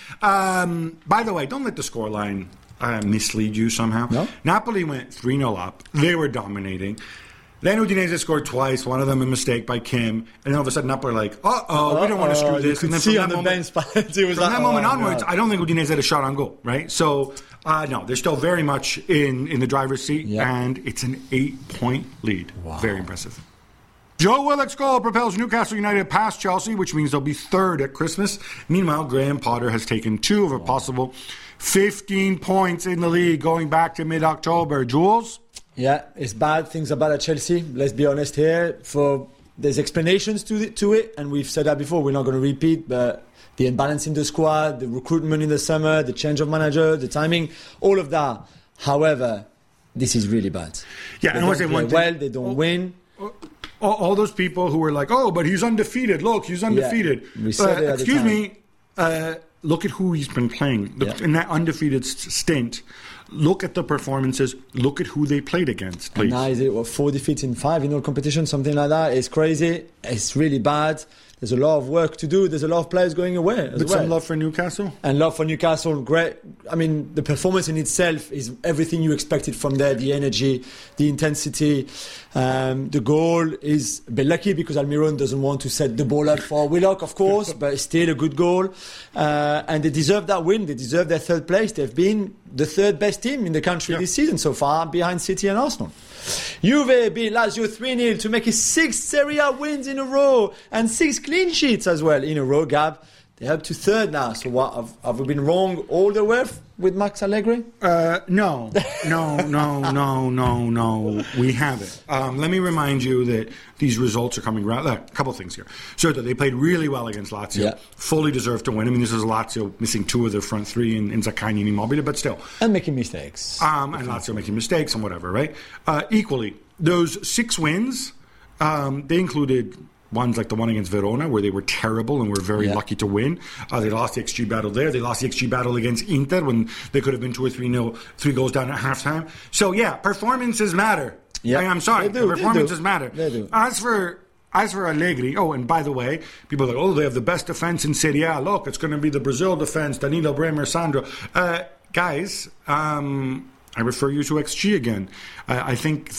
[SPEAKER 1] By the way, don't let the scoreline mislead you somehow.
[SPEAKER 2] No?
[SPEAKER 1] Napoli went 3-0 up. They were dominating. Then Udinese scored twice, one of them a mistake by Kim, and all of a sudden Napoli were like, we don't want to screw this.
[SPEAKER 2] And then from that
[SPEAKER 1] moment onwards, I don't think Udinese had a shot on goal, right? So, no, they're still very much in the driver's seat, and it's an 8-point lead. Wow. Very impressive. Joe Willock's goal propels Newcastle United past Chelsea, which means they'll be third at Christmas. Meanwhile, Graham Potter has taken 2 of a possible 15 points in the league going back to mid-October. Jules?
[SPEAKER 2] Yeah, it's bad. Things are bad at Chelsea. Let's be honest here. For there's explanations to it, and we've said that before. We're not going to repeat, but the imbalance in the squad, the recruitment in the summer, the change of manager, the timing, all of that. However, this is really bad.
[SPEAKER 1] Yeah, and I want to say one thing.
[SPEAKER 2] Well, they don't win.
[SPEAKER 1] All those people who were like, "Oh, but he's undefeated. Look, he's undefeated."
[SPEAKER 2] Yeah, we said it at the
[SPEAKER 1] excuse
[SPEAKER 2] time.
[SPEAKER 1] me. Look at who he's been playing. Look, in that undefeated stint. Look at the performances. Look at who they played against, please.
[SPEAKER 2] And now is it 4 defeats in 5 in all competitions, something like that? It's crazy. It's really bad. There's a lot of work to do. There's a lot of players going away as
[SPEAKER 1] With
[SPEAKER 2] well.
[SPEAKER 1] some love for Newcastle?
[SPEAKER 2] And love for Newcastle, great. I mean, the performance in itself is everything you expected from there. The energy, the intensity. The goal is a bit lucky because Almiron doesn't want to set the ball up for Willock, of course, but it's still a good goal. And they deserve that win. They deserve their third place. They've been the third best team in the country this season so far, behind City and Arsenal. Juve beat Lazio 3-0 to make it 6 Serie A wins in a row and 6 clean sheets as well in a row, Gab. They're up to third now. So what, have we been wrong all the way with Max Allegri?
[SPEAKER 1] No. We haven't. Let me remind you that these results are coming around. A couple of things here. So they played really well against Lazio. Fully deserved to win. I mean, this is Lazio missing 2 of their front 3 in Zaccagni and Immobile, but still.
[SPEAKER 2] And making mistakes.
[SPEAKER 1] And Lazio making mistakes and whatever, right? Equally, those 6 wins, they included ones like the one against Verona, where they were terrible and were very lucky to win. They lost the XG battle there. They lost the XG battle against Inter when they could have been 2 or 3 goals down at halftime. So, performances matter.
[SPEAKER 2] Yeah.
[SPEAKER 1] I'm sorry.
[SPEAKER 2] They do.
[SPEAKER 1] Performances matter.
[SPEAKER 2] They do.
[SPEAKER 1] As for Allegri, and by the way, people are like, they have the best defense in Serie A. Look, it's going to be the Brazil defense, Danilo, Bremer, Sandro. Guys, I refer you to XG again. I think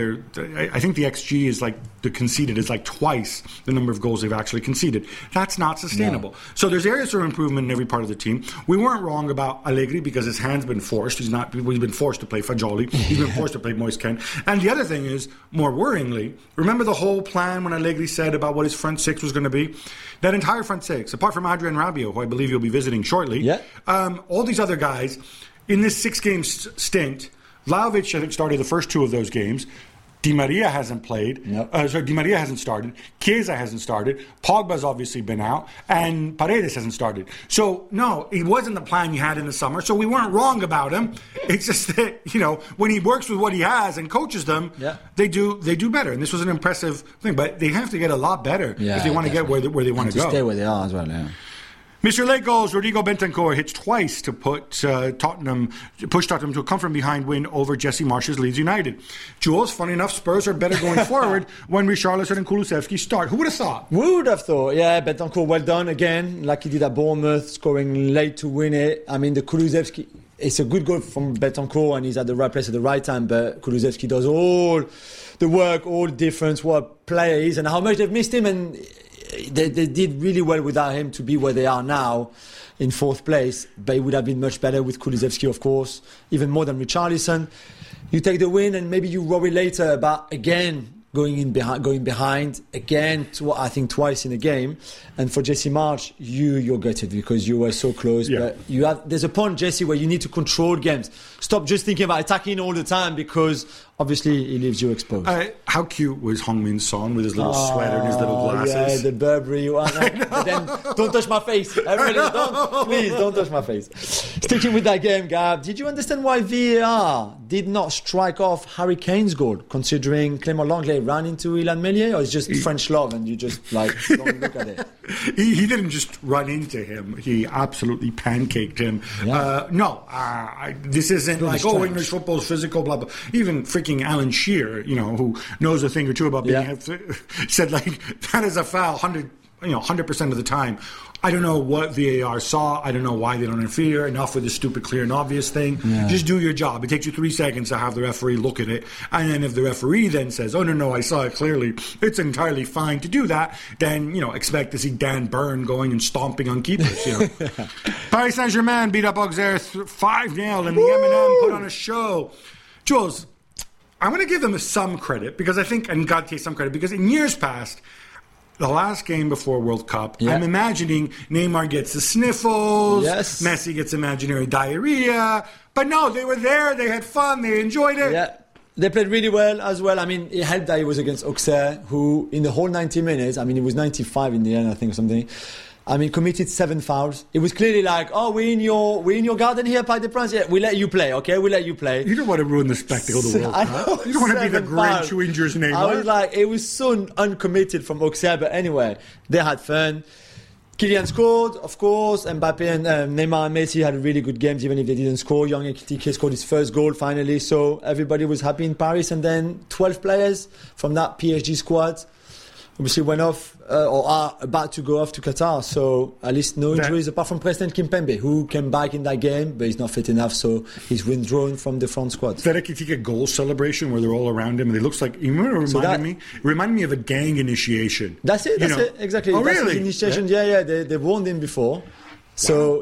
[SPEAKER 1] I think the XG is like the conceded is like twice the number of goals they've actually conceded. That's not sustainable. No. So there's areas for improvement in every part of the team. We weren't wrong about Allegri because his hand's been forced. He's been forced to play Fagioli. He's been forced to play Moise Kean. And the other thing is, more worryingly, remember the whole plan when Allegri said about what his front 6 was going to be? That entire front 6, apart from Adrian Rabiot, who I believe you'll be visiting shortly, all these other guys. In this 6-game stint, Vlahovic, I think, started the first 2 of those games. Di Maria hasn't played. Di Maria hasn't started. Chiesa hasn't started. Pogba's obviously been out. And Paredes hasn't started. So, no, it wasn't the plan you had in the summer. So we weren't wrong about him. It's just that, when he works with what he has and coaches them, they do better. And this was an impressive thing. But they have to get a lot better if they want to get where they want to go.
[SPEAKER 2] Stay where they are as well, yeah.
[SPEAKER 1] Mr. Late Goals, Rodrigo Bentancur hits twice to push Tottenham to a come-from-behind win over Jesse Marsh's Leeds United. Jules, funny enough, Spurs are better going forward when Richarlison and Kulusevski start. Who would have thought?
[SPEAKER 2] Who would have thought? Yeah, Bentancur, well done again, like he did at Bournemouth, scoring late to win it. I mean, the Kulusevski, it's a good goal from Bentancur and he's at the right place at the right time, but Kulusevski does all the work, all the difference, what a player is, and how much they've missed him, and they did really well without him to be where they are now in 4th place, but it would have been much better with Kulusevski, of course, even more than Richarlison. You take the win and maybe you worry later about again going behind again, I think twice in a game. And for Jesse Marsh, you're gutted because you were so close.
[SPEAKER 1] Yeah.
[SPEAKER 2] But there's a point, Jesse, where you need to control games. Stop just thinking about attacking all the time because obviously he leaves you exposed.
[SPEAKER 1] How cute was Heung-min Son with his little sweater and his little glasses?
[SPEAKER 2] Yeah, the Burberry one. But then don't touch my face. Please don't touch my face. Sticking with that game, Gab, did you understand why VAR did not strike off Harry Kane's goal, considering Clément Lenglet ran into Ilan Meslier, or it's just French love and you just don't look at it?
[SPEAKER 1] He didn't just run into him. He absolutely pancaked him. Yeah. This isn't really like, English football is physical, blah, blah. Even freaking Alan Shearer, who knows a thing or two about being, said, that is a foul 100% of the time. I don't know what VAR saw. I don't know why they don't interfere. Enough with the stupid, clear and obvious thing. Yeah. Just do your job. It takes you 3 seconds to have the referee look at it. And then if the referee then says, oh, no, I saw it clearly, it's entirely fine to do that, then, expect to see Dan Burn going and stomping on keepers. Paris Saint-Germain beat up Auxerre 5-0 and the M&M put on a show. Jules, I'm going to give them some credit because I think, and God takes some credit, because in years past, the last game before World Cup, I'm imagining Neymar gets the sniffles, Messi gets imaginary diarrhea. But no, they were there, they had fun, they enjoyed it.
[SPEAKER 2] Yeah. They played really well as well. I mean, it helped that it was against Auxerre, who in the whole 90 minutes, I mean, it was 95 in the end, I think, or something. I mean, committed 7 fouls. It was clearly like, oh, we're in your garden here, Parc des Princes. Yeah, we let you play, okay? We let you play.
[SPEAKER 1] You don't want to ruin the spectacle of the World Cup. You don't want to be the Grinch who injures Neymar.
[SPEAKER 2] I was like, it was so uncommitted from Auxerre, but anyway, they had fun. Kylian scored, of course. Mbappe and Neymar and Messi had really good games, even if they didn't score. Young Ekitike scored his first goal finally, so everybody was happy in Paris. And then 12 players from that PSG squad obviously went off or are about to go off to Qatar. So at least no injuries apart from Preston Kimpembe, who came back in that game, but he's not fit enough, so he's withdrawn from the front squad.
[SPEAKER 1] That Ekitike goal celebration where they're all around him, and it looks like, you know, it reminded me of a gang initiation.
[SPEAKER 2] That's it, exactly.
[SPEAKER 1] Oh,
[SPEAKER 2] that's
[SPEAKER 1] really?
[SPEAKER 2] His initiation. Yeah, they've warned him before. So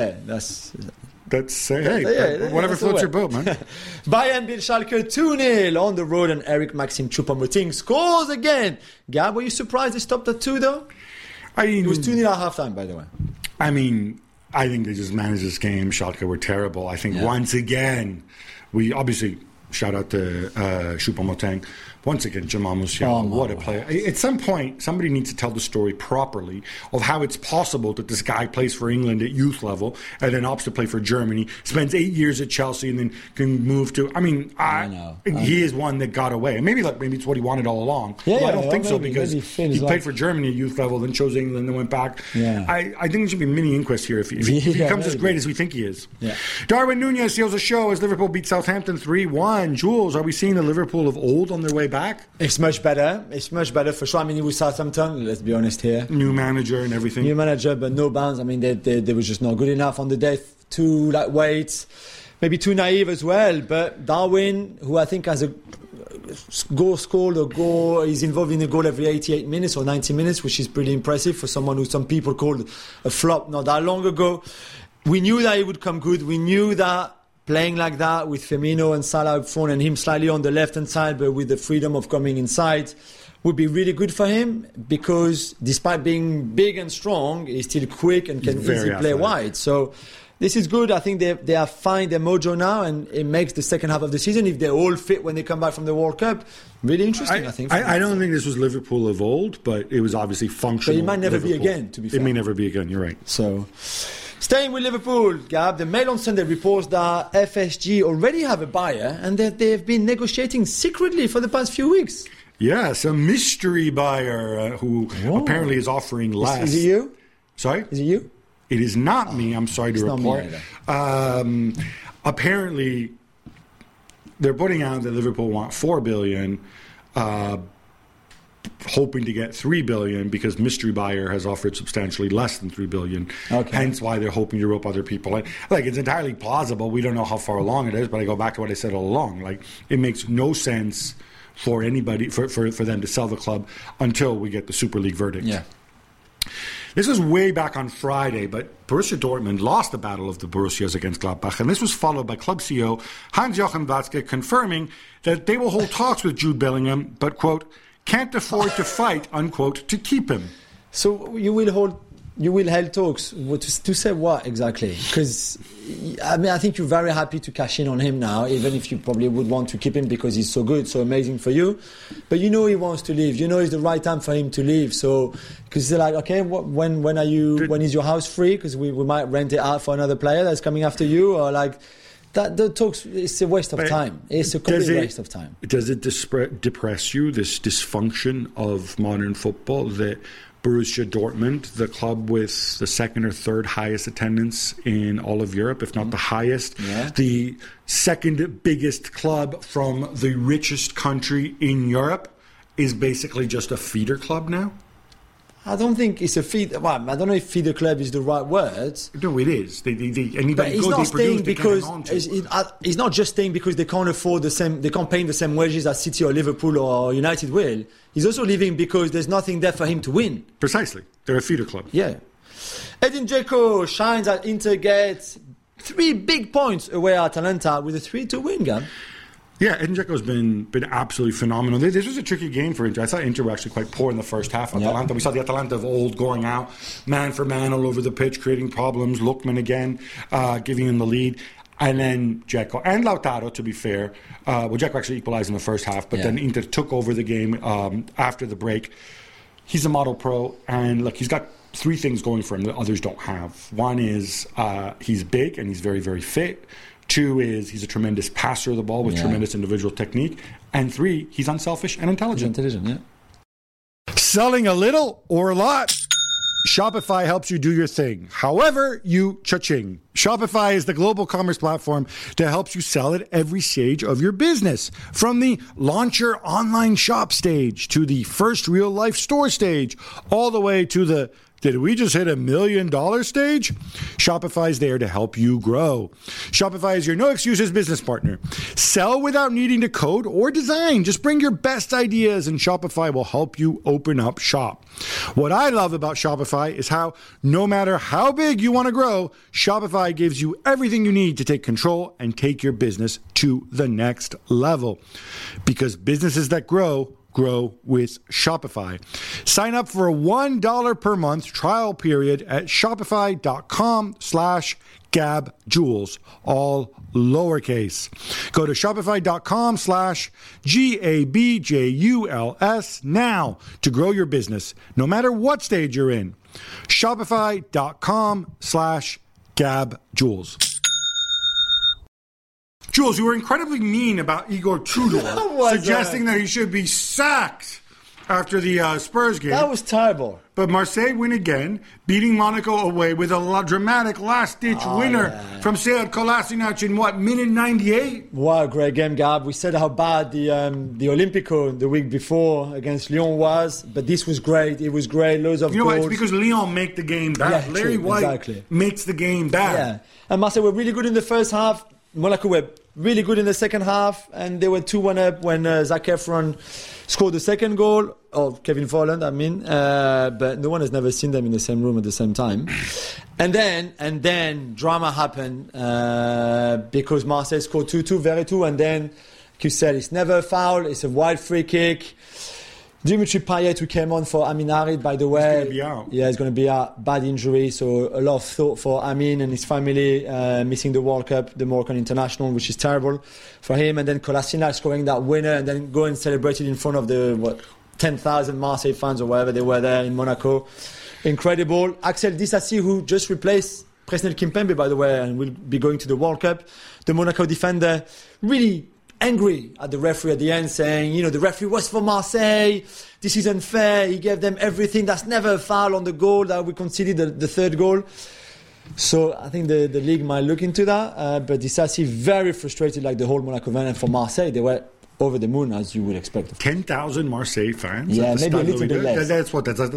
[SPEAKER 1] That's whatever floats your boat, man.
[SPEAKER 2] Bayern beat Schalke 2-0 on the road, and Eric Maxim Choupo-Moting scores again. Gab, were you surprised they stopped at 2 though? It was 2-0 at halftime, by the way.
[SPEAKER 1] I mean, I think they just managed this game. Schalke were terrible. I think once again, we obviously shout out to Choupo-Moting. Once again, Jamal Musiala, what a player. At some point, somebody needs to tell the story properly of how it's possible that this guy plays for England at youth level and then opts to play for Germany, spends 8 years at Chelsea and then can move to... I mean, he is one that got away. And maybe it's what he wanted all along. I don't think so, because he played for Germany at youth level, then chose England, then went back.
[SPEAKER 2] Yeah.
[SPEAKER 1] I think there should be a mini inquest here if he becomes as great as we think he is.
[SPEAKER 2] Yeah.
[SPEAKER 1] Darwin Núñez seals a show as Liverpool beat Southampton 3-1. Jules, are we seeing the Liverpool of old on their way back?
[SPEAKER 2] It's much better. It's much better for sure. I mean, it was Southampton, let's be honest here.
[SPEAKER 1] New manager and everything.
[SPEAKER 2] New manager, but no bounds. I mean, they were just not good enough on the day. Too lightweight, maybe too naive as well. But Darwin, who I think has a goal scored or goal, is involved in a goal every 88 minutes or 90 minutes, which is pretty impressive for someone who some people called a flop not that long ago. We knew that he would come good. We knew that playing like that with Firmino and Salah up front and him slightly on the left-hand side, but with the freedom of coming inside, would be really good for him, because despite being big and strong, he's still quick and can easily play wide. So this is good. I think they have found their mojo now, and it makes the second half of the season, if they're all fit when they come back from the World Cup, really interesting, I think.
[SPEAKER 1] I don't think this was Liverpool of old, but it was obviously functional.
[SPEAKER 2] But it might never
[SPEAKER 1] Liverpool.
[SPEAKER 2] be again, to be fair.
[SPEAKER 1] It may never be again, you're right.
[SPEAKER 2] So... Staying with Liverpool, Gab, the Mail on Sunday reports that FSG already have a buyer and that they've been negotiating secretly for the past few weeks.
[SPEAKER 1] Yes, a mystery buyer who apparently is offering less.
[SPEAKER 2] Is it you?
[SPEAKER 1] Sorry?
[SPEAKER 2] Is it you?
[SPEAKER 1] It is not me, I'm sorry to report.
[SPEAKER 2] Not me
[SPEAKER 1] apparently, they're putting out that Liverpool want $4 billion, hoping to get $3 billion, because mystery buyer has offered substantially less than $3 billion. Hence why they're hoping to rope other people in. Like, it's entirely plausible. We don't know how far along it is, but I go back to what I said all along. Like, it makes no sense for anybody for them to sell the club until we get the Super League verdict.
[SPEAKER 2] Yeah.
[SPEAKER 1] This was way back on Friday, but Borussia Dortmund lost the battle of the Borussias against Gladbach, and this was followed by club CEO Hans-Joachim Watzke confirming that they will hold talks with Jude Bellingham, but, quote, can't afford to fight, unquote, to keep him.
[SPEAKER 2] So you will hold talks to say what exactly? Because I mean, I think you're very happy to cash in on him now, even if you probably would want to keep him because he's so good, so amazing for you. But you know he wants to leave. You know it's the right time for him to leave. So because they're like, okay, when is your house free? Because we might rent it out for another player that's coming after you, or like. That the talks, it's a waste of time. It's a complete waste of time.
[SPEAKER 1] Does it depress you, this dysfunction of modern football, that Borussia Dortmund, the club with the second or third highest attendance in all of Europe, if not the highest, the second biggest club from the richest country in Europe, is basically just a feeder club now?
[SPEAKER 2] I don't think it's a feeder. Well, I don't know if feeder club is the right word.
[SPEAKER 1] No, it is. But
[SPEAKER 2] he's not staying because he's not just staying because they can't afford the same. They can't pay the same wages as City or Liverpool or United will. He's also leaving because there's nothing there for him to win.
[SPEAKER 1] Precisely, they're a feeder club.
[SPEAKER 2] Yeah. Edin Dzeko shines at Inter, gets 3 big points away at Atalanta with a 3-2 win, Gab.
[SPEAKER 1] Yeah, Edin Dzeko's been absolutely phenomenal. This was a tricky game for Inter. I thought Inter were actually quite poor in the first half. Atalanta, we saw the Atalanta of old going out, man for man all over the pitch, creating problems. Lookman again, giving him the lead. And then Dzeko and Lautaro, to be fair. Dzeko actually equalized in the first half, but then Inter took over the game after the break. He's a model pro, and look, he's got 3 things going for him that others don't have. One is he's big and he's very, very fit. 2 is he's a tremendous passer of the ball with tremendous individual technique. And 3, he's unselfish and intelligent. Selling a little or a lot? Shopify helps you do your thing. However, you cha-ching. Shopify is the global commerce platform that helps you sell at every stage of your business. From the launch your online shop stage to the first real life store stage, all the way to the did we just hit $1 million stage? Shopify is there to help you grow. Shopify is your no excuses business partner. Sell without needing to code or design. Just bring your best ideas and Shopify will help you open up shop. What I love about Shopify is how no matter how big you want to grow, Shopify gives you everything you need to take control and take your business to the next level. Because businesses that grow with Shopify. Sign up for a $1 per month trial period at shopify.com/GabJules, all lowercase. Go to shopify.com/GABJULS now to grow your business, no matter what stage you're in. Shopify.com/GabJules. Jules, you were incredibly mean about Igor Tudor, suggesting that he should be sacked after the Spurs game.
[SPEAKER 2] That was terrible.
[SPEAKER 1] But Marseille win again, beating Monaco away with a dramatic last-ditch winner from Sead Kolasinac in, minute 98?
[SPEAKER 2] What a great game, Gab. We said how bad the Olympico the week before against Lyon was, but this was great. It was great, loads of goals.
[SPEAKER 1] You know what? It's because Lyon make the game bad.
[SPEAKER 2] Yeah,
[SPEAKER 1] Larry White makes the game bad.
[SPEAKER 2] Yeah. And Marseille were really good in the first half. Monaco were really good in the second half, and they were 2-1 up when Zac Efron scored the second goal, or Kevin Volland, I mean, but no one has never seen them in the same room at the same time. And then drama happened because Marseille scored 2-2, Veretout, and then, like you said, it's never a foul, it's a wide free kick. Dimitri Payet, who came on for Amin Harit, by the way.
[SPEAKER 1] He's going to be out.
[SPEAKER 2] Yeah, he's going to be out. Bad injury, so a lot of thought for Amin and his family, missing the World Cup, the Moroccan international, which is terrible for him. And then Kolasinac scoring that winner and then go and celebrate it in front of the 10,000 Marseille fans or whatever they were there in Monaco. Incredible. Axel Disasi, who just replaced Presnel Kimpembe, by the way, and will be going to the World Cup. The Monaco defender, really angry at the referee at the end, saying, the referee was for Marseille, this is unfair, he gave them everything, that's never a foul on the goal that we conceded, the third goal. So I think the league might look into that, but Disasi very frustrated, like the whole Monaco fan, and for Marseille they were over the moon, as you would expect.
[SPEAKER 1] 10,000 Marseille fans?
[SPEAKER 2] Yeah, maybe a little bit less.
[SPEAKER 1] That's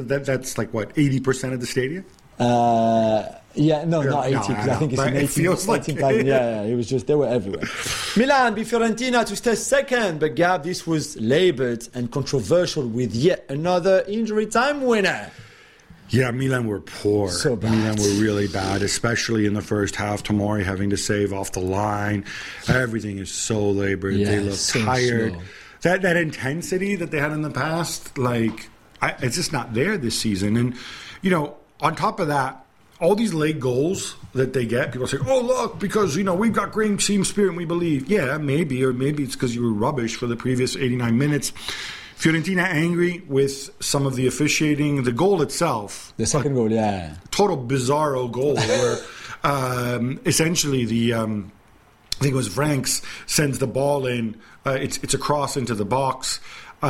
[SPEAKER 1] 80% of the stadium?
[SPEAKER 2] Not 80, because I think it's 18,000. Yeah, it was just, they were everywhere. Milan beat Fiorentina to stay second, but Gab, this was laboured and controversial with yet another injury time winner.
[SPEAKER 1] Yeah, Milan were poor.
[SPEAKER 2] So bad.
[SPEAKER 1] Milan were really bad, especially in the first half. Tomori having to save off the line. Everything is so laboured.
[SPEAKER 2] Yeah,
[SPEAKER 1] they look
[SPEAKER 2] so
[SPEAKER 1] tired.
[SPEAKER 2] slow.
[SPEAKER 1] That intensity that they had in the past, it's just not there this season. And, on top of that, all these late goals that they get, people say, oh, look, because, we've got great team spirit and we believe. Yeah, maybe, or maybe it's because you were rubbish for the previous 89 minutes. Fiorentina angry with some of the officiating. The goal itself.
[SPEAKER 2] The second goal, yeah.
[SPEAKER 1] Total bizarro goal where essentially I think it was Franks sends the ball in. It's a cross into the box.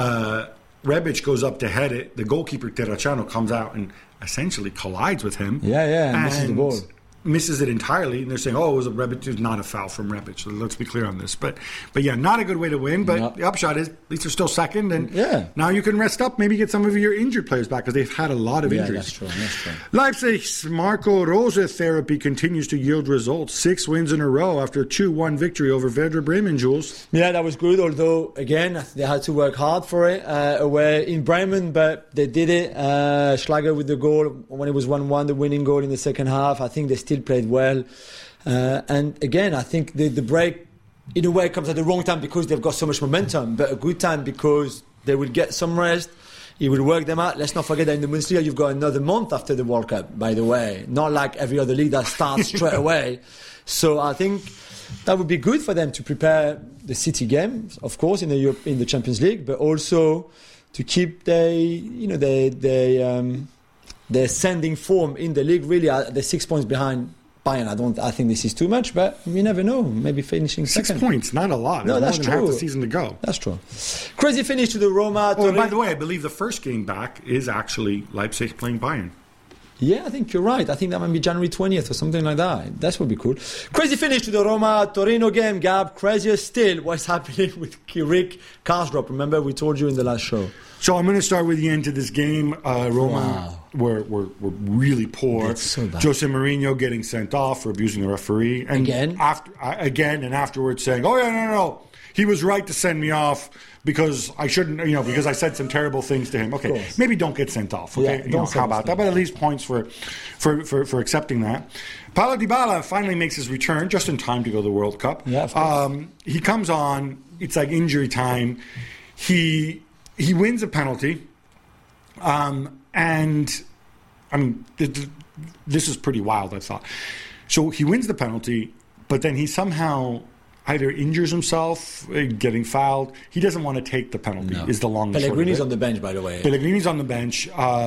[SPEAKER 1] Rebic goes up to head it. The goalkeeper, Terracciano, comes out and essentially collides with him.
[SPEAKER 2] And misses the ball.
[SPEAKER 1] Misses it entirely, and they're saying, it was a Rebic. It's not a foul from Rebic. So let's be clear on this. But yeah, not a good way to win. But the upshot is, at least they're still second, and now you can rest up, maybe get some of your injured players back, because they've had a lot of injuries.
[SPEAKER 2] That's true.
[SPEAKER 1] Leipzig's Marco Rose therapy continues to yield results. 6 wins in a row after a 2-1 victory over Werder Bremen, Jules.
[SPEAKER 2] Yeah, that was good, although, again, they had to work hard for it away in Bremen, but they did it. Schlager with the goal when it was 1-1, the winning goal in the second half. I think they still played well. And again, I think the break, in a way, comes at the wrong time because they've got so much momentum, but a good time because they will get some rest. He will work them out. Let's not forget that in the Bundesliga, you've got another month after the World Cup, by the way. Not like every other league that starts straight away. So I think that would be good for them to prepare the City game, of course, in the Champions League, but also to keep their ascending form in the league. Really, they're 6 points behind Bayern. I think this is too much, but you never know. Maybe finishing second.
[SPEAKER 1] 6 points, not a lot.
[SPEAKER 2] No, that's
[SPEAKER 1] more than
[SPEAKER 2] true.
[SPEAKER 1] half the season to go.
[SPEAKER 2] That's true. Crazy finish to the Roma.
[SPEAKER 1] Oh, and by the way, I believe the first game back is actually Leipzig playing Bayern.
[SPEAKER 2] Yeah, I think you're right. I think that might be January 20th or something like that. That would be cool. Crazy finish to the Roma-Torino game, Gab. Crazier still what's happening with Rick Karsdorp. Remember, we told you in the last show.
[SPEAKER 1] So I'm going to start with the end of this game. Roma were really poor.
[SPEAKER 2] That's so bad.
[SPEAKER 1] Jose Mourinho getting sent off for abusing the referee. And afterwards saying, oh, yeah, no. He was right to send me off because I shouldn't, because I said some terrible things to him. Okay, maybe don't get sent off. Okay,
[SPEAKER 2] Yeah,
[SPEAKER 1] how about that? But at least points for accepting that. Paulo Dybala finally makes his return just in time to go to the World Cup.
[SPEAKER 2] Yeah, of course.
[SPEAKER 1] He comes on. It's like injury time. He wins a penalty, and I mean this is pretty wild. I thought. So he wins the penalty, but then he somehow either injures himself, getting fouled. He doesn't want to take the penalty, is the long and short of it.
[SPEAKER 2] Pellegrini's on the bench, by the way.
[SPEAKER 1] Pellegrini's on the bench.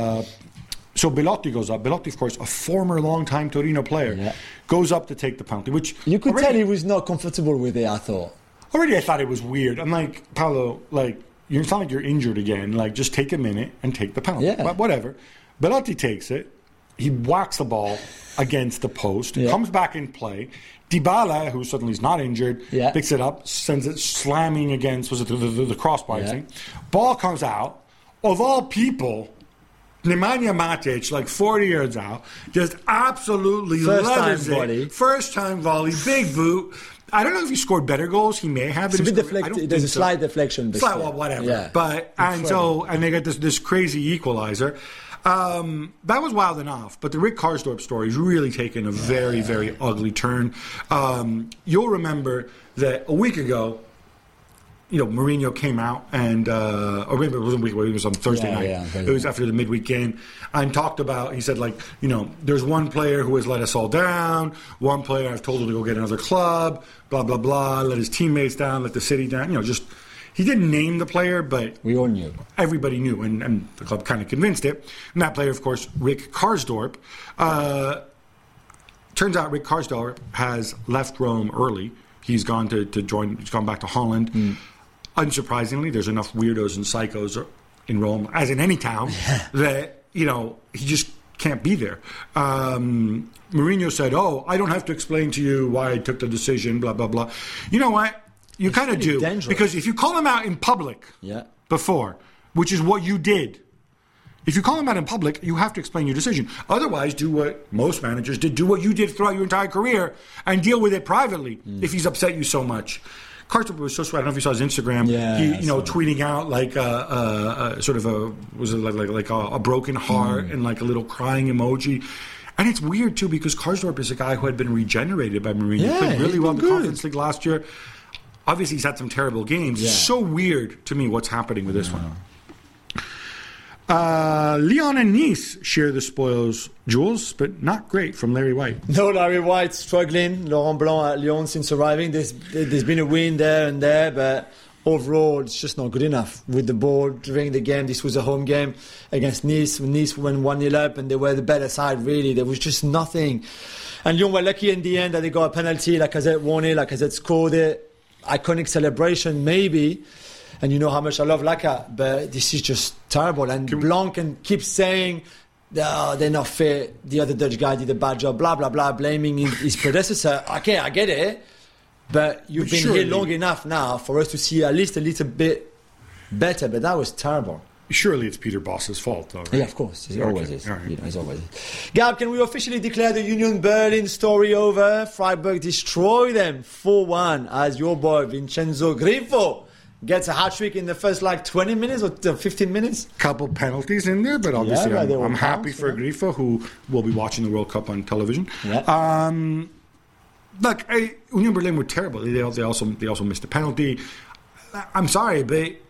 [SPEAKER 1] So Belotti goes up. Belotti, of course, a former long-time Torino player, goes up to take the penalty, which...
[SPEAKER 2] You could tell he was not comfortable with it, I thought.
[SPEAKER 1] Already I thought it was weird. I'm like, Paolo, it's not like you're injured again. Just take a minute and take the penalty.
[SPEAKER 2] Yeah.
[SPEAKER 1] But whatever. Belotti takes it. He whacks the ball against the post. Comes back in play. Dybala, who suddenly is not injured, picks it up, sends it slamming against, the crossbar thing. Ball comes out. Of all people, Nemanja Matic, 40 yards out, just absolutely leathers it. First time volley, big boot. I don't know if he scored better goals. He may have.
[SPEAKER 2] It's a bit deflected. There's a slight deflection.
[SPEAKER 1] Whatever. Yeah. And they got this crazy equalizer. That was wild enough, but the Rick Karsdorp story has really taken a very, very ugly turn. You'll remember that a week ago, Mourinho came out and, or maybe it wasn't a week ago, it was on Thursday night. It was after the midweek game, and talked about, he said, there's one player who has let us all down, one player I've told him to go get another club, blah, blah, blah, let his teammates down, let the city down, he didn't name the player, but
[SPEAKER 2] we all knew.
[SPEAKER 1] Everybody knew, and the club kind of convinced it. And that player, of course, Rick Karsdorp. Turns out Rick Karsdorp has left Rome early. He's gone to join. He's gone back to Holland. Unsurprisingly, there's enough weirdos and psychos in Rome, as in any town, that he just can't be there. Mourinho said, "Oh, I don't have to explain to you why I took the decision." Blah blah blah. You know what? You kind of do. Dangerous. Because if you call him out in public before, which is what you did, if you call him out in public, you have to explain your decision. Otherwise, do what most managers did, do what you did throughout your entire career, and deal with it privately if he's upset you so much. Karsdorp was so sweet. I don't know if you saw his Instagram. Tweeting out a broken heart and a little crying emoji. And it's weird, too, because Karsdorp is a guy who had been regenerated by Mourinho. He played really well in the Conference League last year. Obviously, he's had some terrible games. It's so weird to me what's happening with this one. Lyon and Nice share the spoils, Jules, but not great from Larry White.
[SPEAKER 2] No, Larry White struggling. Laurent Blanc at Lyon since arriving. There's been a win there and there, but overall, it's just not good enough with the ball during the game. This was a home game against Nice. Nice went 1-0 up, and they were the better side, really. There was just nothing. And Lyon were lucky in the end that they got a penalty. Lacazette won it. Lacazette scored it. Iconic celebration, maybe. And you know how much I love Laka, but this is just terrible. And Blanc can keep saying, they're not fit. The other Dutch guy did a bad job, blah, blah, blah, blaming his predecessor. Okay, I get it. But you've been here long enough now for us to see at least a little bit better. But that was terrible.
[SPEAKER 1] Surely it's Peter Bosz's fault, though, right?
[SPEAKER 2] Yeah, of course. It always is. Right. It's always is. Gab, can we officially declare the Union Berlin story over? Freiburg destroy them 4-1 as your boy Vincenzo Grifo gets a hat-trick in the first 20 minutes or 15 minutes.
[SPEAKER 1] Couple penalties in there, but obviously I'm happy for Grifo, who will be watching the World Cup on television. Yeah. Look, Union Berlin were terrible. They also missed a penalty. I'm sorry, but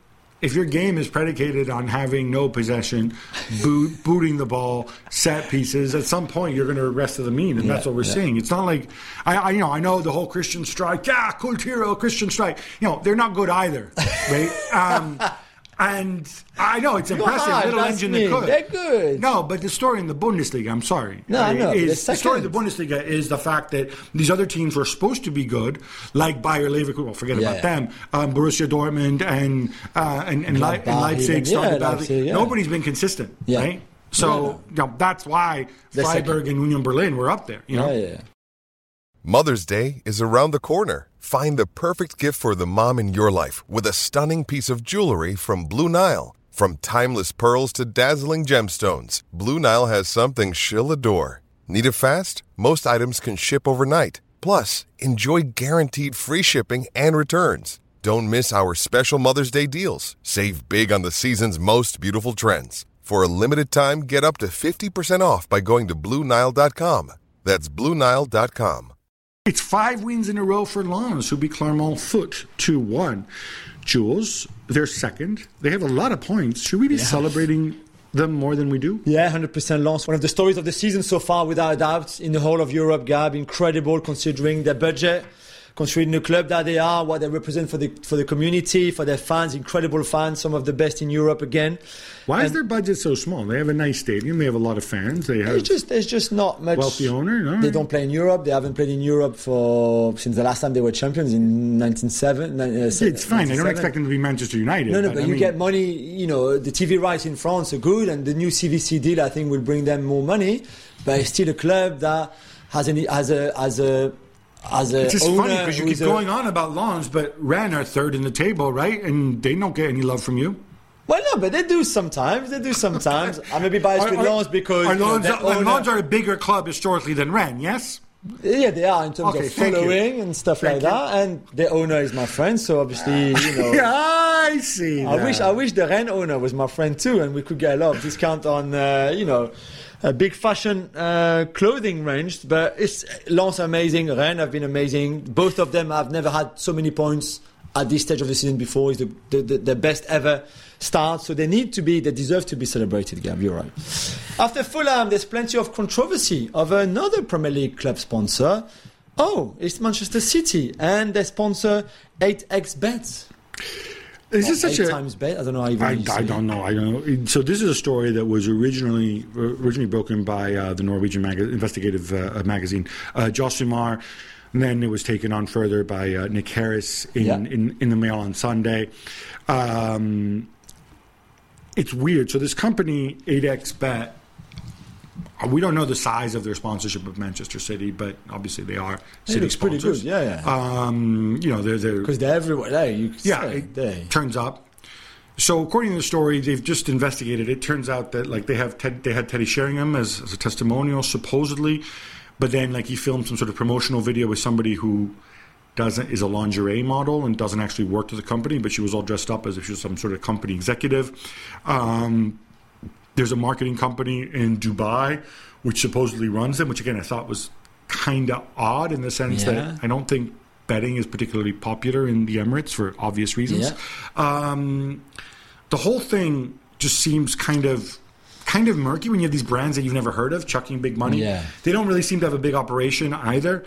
[SPEAKER 1] if your game is predicated on having no possession, booting the ball, set pieces, at some point you're going to regress to the mean, and that's what we're seeing. It's not like I know the whole Christian strike. Yeah, Culturo, Christian strike. They're not good either, right? And I know it's impressive, little engine that could.
[SPEAKER 2] They're good.
[SPEAKER 1] No, but the story in the Bundesliga, I'm sorry.
[SPEAKER 2] The
[SPEAKER 1] story in the Bundesliga is the fact that these other teams were supposed to be good, like Bayer Leverkusen, well, forget about them, Borussia Dortmund and Leipzig started badly. Nobody's been consistent, right? So that's why Freiburg and Union Berlin were up there.
[SPEAKER 3] Mother's Day is around the corner. Find the perfect gift for the mom in your life with a stunning piece of jewelry from Blue Nile. From timeless pearls to dazzling gemstones, Blue Nile has something she'll adore. Need it fast? Most items can ship overnight. Plus, enjoy guaranteed free shipping and returns. Don't miss our special Mother's Day deals. Save big on the season's most beautiful trends. For a limited time, get up to 50% off by going to BlueNile.com. That's BlueNile.com.
[SPEAKER 1] It's 5 wins in a row for Lens, who beat Clermont Foot 2-1. Jules, they're second. They have a lot of points. Should we be celebrating them more than we do?
[SPEAKER 2] Yeah, 100% Lens. One of the stories of the season so far, without a doubt, in the whole of Europe, Gab. Incredible considering their budget, considering the club that they are, what they represent for the community, for their fans, incredible fans, some of the best in Europe again.
[SPEAKER 1] Why is their budget so small? They have a nice stadium. They have a lot of fans. They have
[SPEAKER 2] there's just not much.
[SPEAKER 1] Wealthy owner. No?
[SPEAKER 2] They don't play in Europe. They haven't played in Europe since the last time they were champions in 1997.
[SPEAKER 1] It's fine. I don't expect them to be Manchester United.
[SPEAKER 2] No, but you get money. The TV rights in France are good, and the new CVC deal I think will bring them more money. But it's still a club that has
[SPEAKER 1] it's just funny because you keep going on about Lens, but Rennes are third in the table, right? And they don't get any love from you.
[SPEAKER 2] Well, no, but they do sometimes. I may be biased with Lens because
[SPEAKER 1] Lens are a bigger club historically than Rennes, yes?
[SPEAKER 2] Yeah, they are in terms of following and stuff like that. And the owner is my friend, so obviously,
[SPEAKER 1] Yeah, I see.
[SPEAKER 2] I wish the Rennes owner was my friend too, and we could get a lot of discount on, a big fashion clothing range. But Lens are amazing. Rennes have been amazing. Both of them have never had so many points at this stage of the season before. It's the best ever start. So they deserve to be celebrated, Gab. You're right. After Fulham, there's plenty of controversy over another Premier League club sponsor. It's Manchester City, and they sponsor 8xBet.
[SPEAKER 1] Is this such
[SPEAKER 2] 8 times bet? I don't know.
[SPEAKER 1] I don't know. So this is a story that was originally broken by the Norwegian investigative magazine, Josimar. And then it was taken on further by Nick Harris in the Mail on Sunday. It's weird. So this company, 8xBet, we don't know the size of their sponsorship of Manchester City, but obviously they are City sponsors.
[SPEAKER 2] Pretty good,
[SPEAKER 1] they're
[SPEAKER 2] because they're everywhere.
[SPEAKER 1] Turns up. So according to the story, they've just investigated. It turns out that they had Teddy Sheringham as a testimonial supposedly, but then he filmed some sort of promotional video with somebody who is a lingerie model and doesn't actually work for the company, but she was all dressed up as if she was some sort of company executive. There's a marketing company in Dubai which supposedly runs them, which again I thought was kind of odd in the sense that I don't think betting is particularly popular in the Emirates for obvious reasons. The whole thing just seems kind of murky when you have these brands that you've never heard of chucking big money. They don't really seem to have a big operation either.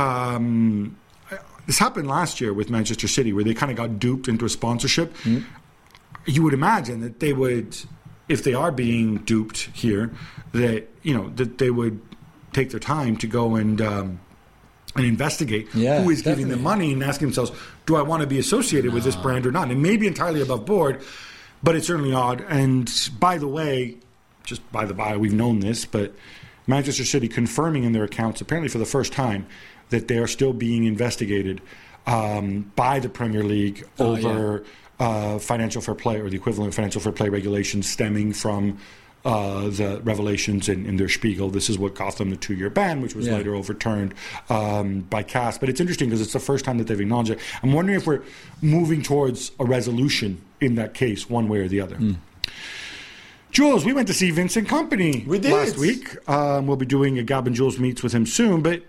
[SPEAKER 1] This happened last year with Manchester City, where they kind of got duped into a sponsorship. You would imagine that they would, if they are being duped here, that they would take their time to go and investigate who is giving them money and ask themselves, do I want to be associated with this brand or not? And it may be entirely above board, but it's certainly odd. And by the way, just by the by, we've known this, but Manchester City confirming in their accounts, apparently for the first time, that they are still being investigated by the Premier League over financial fair play, or the equivalent of financial fair play regulations stemming from the revelations in their Spiegel. This is what cost them the 2-year ban, which was later overturned by CAS. But it's interesting because it's the first time that they've acknowledged it. I'm wondering if we're moving towards a resolution in that case, one way or the other. Jules, we went to see Vincent Kompany last week. We'll be doing a Gab and Jules Meets with him soon, but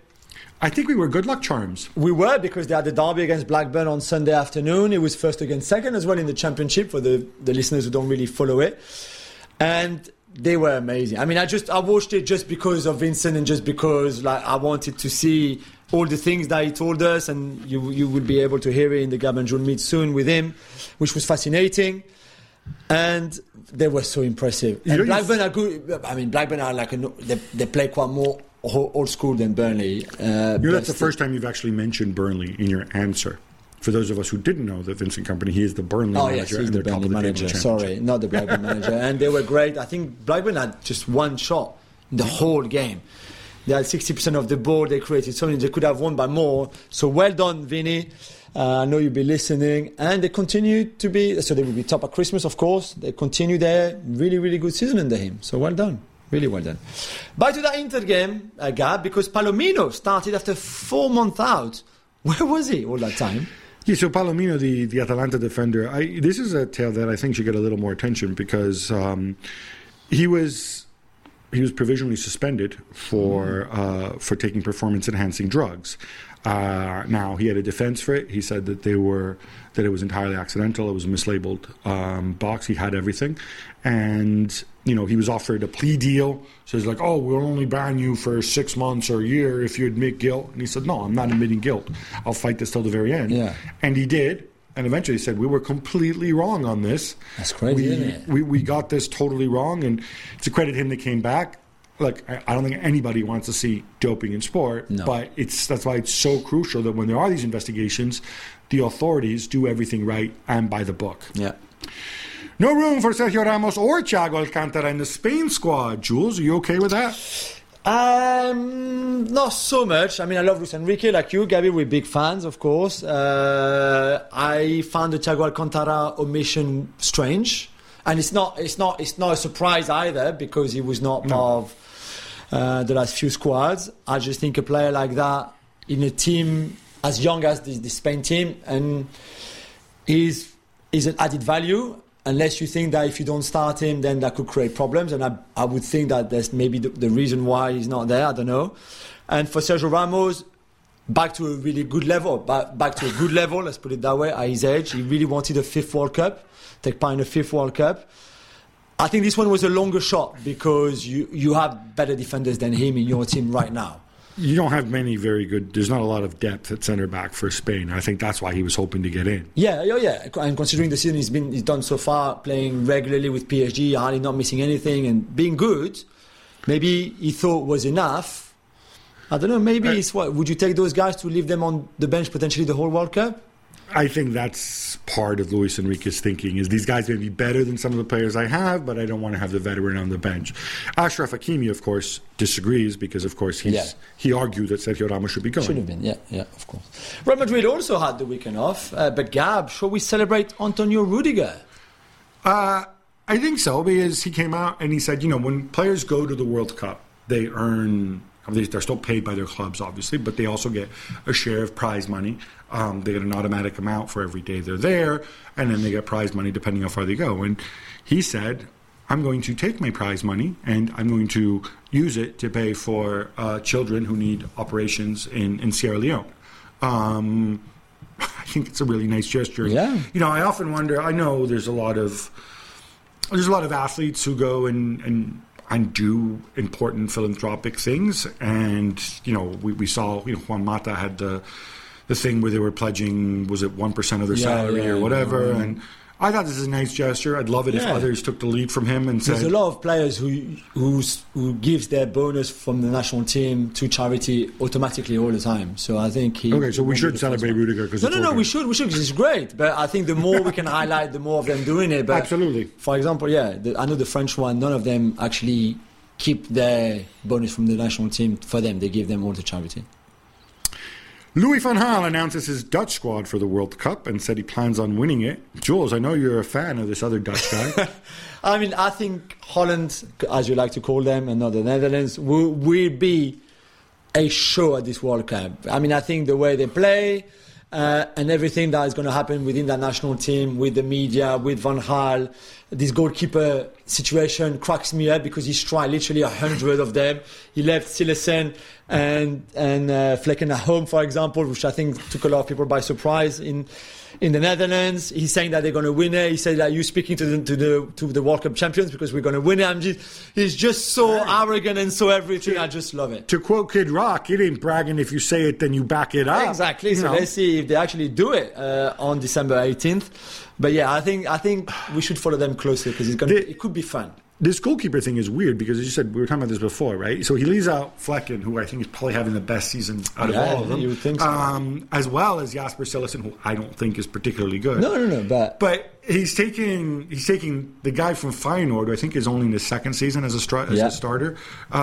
[SPEAKER 1] I think we were good luck charms.
[SPEAKER 2] We were, because they had the derby against Blackburn on Sunday afternoon. It was first against second as well in the Championship for the listeners who don't really follow it. And they were amazing. I mean, I watched it just because of Vincent and just because I wanted to see all the things that he told us, and you will be able to hear it in the Gab and Joel meet soon with him, which was fascinating. And they were so impressive. And Blackburn are good. I mean, Blackburn are they play quite more old school than Burnley.
[SPEAKER 1] That's the first time you've actually mentioned Burnley in your answer. For those of us who didn't know that Vincent Kompany, he is the Burnley manager.
[SPEAKER 2] Yes, he's the Burnley manager. Sorry, not the Blackburn manager. And they were great. I think Blackburn had just one shot the whole game. They had 60% of the ball. They created something. They could have won by more. So well done, Vinny. I know you'll be listening. And they continue to be... So they will be top at Christmas, of course. They continue their really, really good season under him. So well done. Really well done. Back to that Inter game, Gab, because Palomino started after 4 months out. Where was he all that time?
[SPEAKER 1] Yeah, so Palomino, the Atalanta defender, this is a tale that I think should get a little more attention because he was provisionally suspended for taking performance-enhancing drugs. Now, he had a defense for it. He said that it was entirely accidental. It was a mislabeled box. He had everything. And, he was offered a plea deal. So he's like, we'll only ban you for 6 months or a year if you admit guilt. And he said, no, I'm not admitting guilt. I'll fight this till the very end.
[SPEAKER 2] Yeah.
[SPEAKER 1] And he did. And eventually he said, we were completely wrong on this.
[SPEAKER 2] That's crazy, isn't it?
[SPEAKER 1] We got this totally wrong. And to credit him, they came back. Look, I don't think anybody wants to see doping in sport, but that's why it's so crucial that when there are these investigations, the authorities do everything right and by the book.
[SPEAKER 2] Yeah.
[SPEAKER 1] No room for Sergio Ramos or Thiago Alcantara in the Spain squad. Jules, are you okay with that?
[SPEAKER 2] Not so much. I mean, I love Luis Enrique, like you, Gabby. We're big fans, of course. I found the Thiago Alcantara omission strange, and it's not a surprise either because he was not part of the last few squads. I just think a player like that in a team as young as the Spain team and is an added value. Unless you think that if you don't start him, then that could create problems. And I would think that that's maybe the reason why he's not there. I don't know. And for Sergio Ramos, back to a really good level. Back to a good level, let's put it that way, at his age. He really wanted a 5th World Cup, take part in a 5th World Cup. I think this one was a longer shot because you have better defenders than him in your team right now.
[SPEAKER 1] You don't have many very good... There's not a lot of depth at centre-back for Spain. I think that's why he was hoping to get in.
[SPEAKER 2] Yeah. And considering the season he's done so far, playing regularly with PSG, hardly not missing anything and being good, maybe he thought was enough. I don't know, maybe it's what... Would you take those guys to leave them on the bench potentially the whole World Cup?
[SPEAKER 1] I think that's part of Luis Enrique's thinking, is these guys may be better than some of the players I have, but I don't want to have the veteran on the bench. Achraf Hakimi, of course, disagrees because, of course, he argued that Sergio Ramos should be going.
[SPEAKER 2] Should have been, yeah, of course. Real Madrid also had the weekend off, but Gab, shall we celebrate Antonio Rüdiger?
[SPEAKER 1] I think so, because he came out and he said, when players go to the World Cup, they earn... They're still paid by their clubs, obviously, but they also get a share of prize money. They get an automatic amount for every day they're there, and then they get prize money depending how far they go. And he said, I'm going to take my prize money and I'm going to use it to pay for children who need operations in Sierra Leone. I think it's a really nice gesture.
[SPEAKER 2] Yeah.
[SPEAKER 1] I often wonder, I know there's a lot of athletes who go and do important philanthropic things, and we saw Juan Mata had the thing where they were pledging, was it 1% of their salary or whatever, and I thought this is a nice gesture. I'd love it if others took the lead from him and said...
[SPEAKER 2] There's a lot of players who gives their bonus from the national team to charity automatically all the time. So I think
[SPEAKER 1] so we should celebrate Rüdiger because
[SPEAKER 2] No, we should because it's great. But I think the more we can highlight, the more of them doing it. But
[SPEAKER 1] absolutely.
[SPEAKER 2] For example, I know the French one, none of them actually keep their bonus from the national team for them. They give them all to charity.
[SPEAKER 1] Louis van Gaal announces his Dutch squad for the World Cup and said he plans on winning it. Jules, I know you're a fan of this other Dutch guy.
[SPEAKER 2] I mean, I think Holland, as you like to call them, and not the Netherlands, will be a show at this World Cup. I mean, I think the way they play and everything that is going to happen within that national team, with the media, with Van Gaal, this goalkeeper situation cracks me up because he's tried literally 100 of them. He left Silesen and Vlekken at home, for example, which I think took a lot of people by surprise in the Netherlands. He's saying that they're going to win it. He said that you're speaking to the World Cup champions because we're going to win it. He's just so arrogant and so everything. I just love it.
[SPEAKER 1] To quote Kid Rock, it ain't bragging if you say it, then you back it up.
[SPEAKER 2] Exactly. So let's see if they actually do it on December 18th. But yeah, I think we should follow them closely because it could be fun.
[SPEAKER 1] This goalkeeper thing is weird because, as you said, we were talking about this before, right? So he leaves out Vlekken, who I think is probably having the best season out of all of them.
[SPEAKER 2] You would think so.
[SPEAKER 1] As well as Jasper Silesen, who I don't think is particularly good.
[SPEAKER 2] No,
[SPEAKER 1] but he's taking the guy from Feyenoord, who I think is only in his second season as a starter.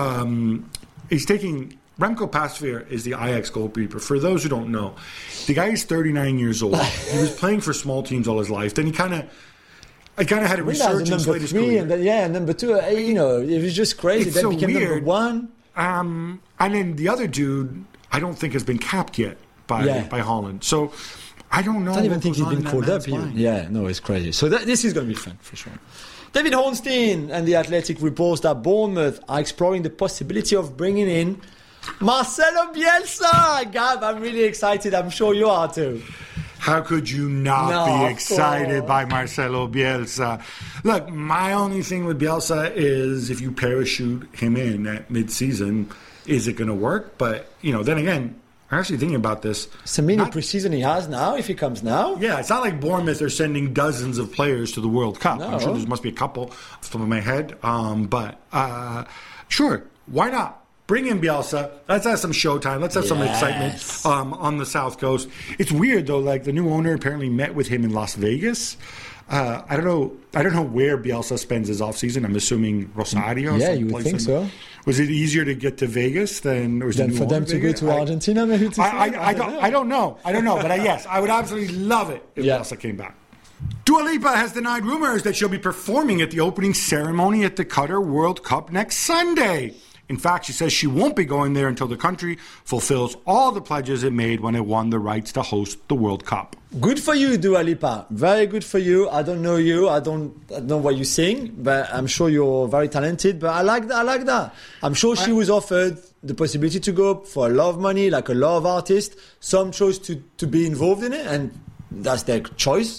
[SPEAKER 1] He's taking Remco Pasveer is the Ajax goalkeeper. For those who don't know, the guy is 39 years old. He was playing for small teams all his life. Then he kind of had a resurgence late his career.
[SPEAKER 2] And number 2, it was just crazy.
[SPEAKER 1] It's
[SPEAKER 2] then
[SPEAKER 1] so
[SPEAKER 2] became
[SPEAKER 1] weird.
[SPEAKER 2] number 1.
[SPEAKER 1] And then the other dude, I don't think has been capped yet by Holland. So I don't know.
[SPEAKER 2] I don't even think he's been called up even. Yeah, no, it's crazy. So this is going to be fun for sure. David Hornstein and The Athletic reports that Bournemouth are exploring the possibility of bringing in Marcelo Bielsa. Gab, I'm really excited. I'm sure you are too.
[SPEAKER 1] How could you not be excited by Marcelo Bielsa? Look, my only thing with Bielsa is if you parachute him in at mid-season, is it going to work? But, then again, I'm actually thinking about this.
[SPEAKER 2] It's a mini pre-season he has now, if he comes now.
[SPEAKER 1] Yeah, it's not like Bournemouth are sending dozens of players to the World Cup. No. I'm sure there must be a couple off the top of my head. But sure, why not? Bring in Bielsa. Let's have some showtime. Let's have some excitement on the South Coast. It's weird though. Like the new owner apparently met with him in Las Vegas. I don't know where Bielsa spends his off season. I'm assuming Rosario.
[SPEAKER 2] Yeah, you would think so.
[SPEAKER 1] Was it easier to get to Vegas than
[SPEAKER 2] for them to go to Argentina? Maybe
[SPEAKER 1] I don't know. But yes, I would absolutely love it if Bielsa came back. Dua Lipa has denied rumors that she'll be performing at the opening ceremony at the Qatar World Cup next Sunday. In fact, she says she won't be going there until the country fulfills all the pledges it made when it won the rights to host the World Cup.
[SPEAKER 2] Good for you, Dua Lipa. Very good for you. I don't know you. I don't know what you sing, but I'm sure you're very talented. But I like that. I'm sure she was offered the possibility to go for a lot of money, like a lot of artists. Some chose to be involved in it, and that's their choice.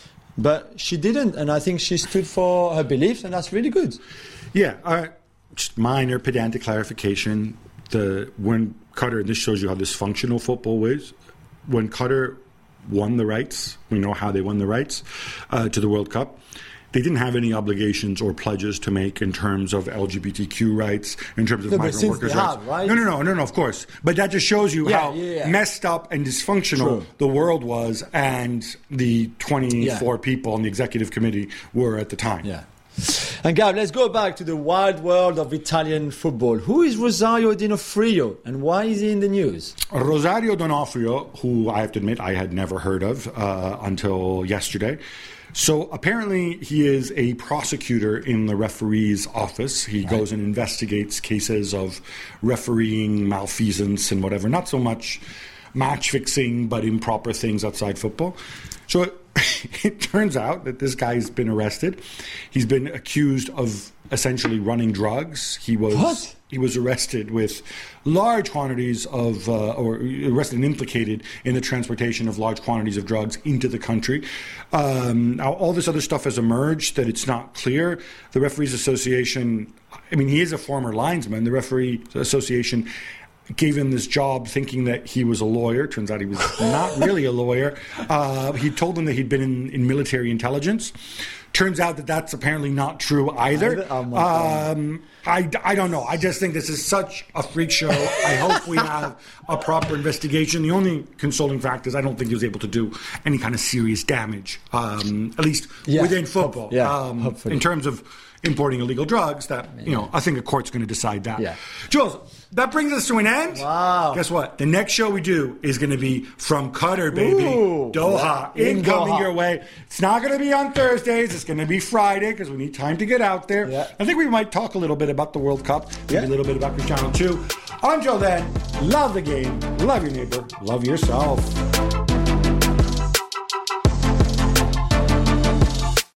[SPEAKER 2] But she didn't, and I think she stood for her beliefs, and that's really good.
[SPEAKER 1] Yeah, just minor pedantic clarification. When Qatar, this shows you how dysfunctional football is. When Qatar won the rights, we know how they won the rights to the World Cup. They didn't have any obligations or pledges to make in terms of LGBTQ rights, in terms of migrant workers' rights.
[SPEAKER 2] Right?
[SPEAKER 1] No, of course. But that just shows you how messed up and dysfunctional the world was, and the 24 people on the executive committee were at the time.
[SPEAKER 2] Yeah. And Gab, let's go back to the wild world of Italian football. Who is Rosario D'Onofrio and why is he in the news?
[SPEAKER 1] Rosario D'Onofrio, who I have to admit I had never heard of until yesterday. So apparently he is a prosecutor in the referee's office. He goes and investigates cases of refereeing malfeasance and whatever. Not so much match fixing, but improper things outside football. So it turns out that this guy's been arrested. He's been accused of essentially running drugs. He was arrested with large quantities of, or arrested and implicated in the transportation of large quantities of drugs into the country. Now, all this other stuff has emerged that it's not clear. The Referees Association, he is a former linesman. The Referee Association gave him this job thinking that he was a lawyer. Turns out he was not really a lawyer. He told them that he'd been in military intelligence. Turns out that that's apparently not true either. I don't know. I just think this is such a freak show. I hope we have a proper investigation. The only consoling fact is I don't think he was able to do any kind of serious damage, at least within football. In terms of importing illegal drugs, that I think a court's going to decide that.
[SPEAKER 2] Yeah.
[SPEAKER 1] Jules, that brings us to an end.
[SPEAKER 2] Wow.
[SPEAKER 1] Guess what? The next show we do is going to be from Qatar, baby.
[SPEAKER 2] Ooh,
[SPEAKER 1] Doha. Incoming your way. It's not going to be on Thursdays. It's going to be Friday because we need time to get out there.
[SPEAKER 2] Yeah.
[SPEAKER 1] I think we might talk a little bit about the World Cup. Maybe a little bit about Cristiano too. Until then, love the game. Love your neighbor. Love yourself.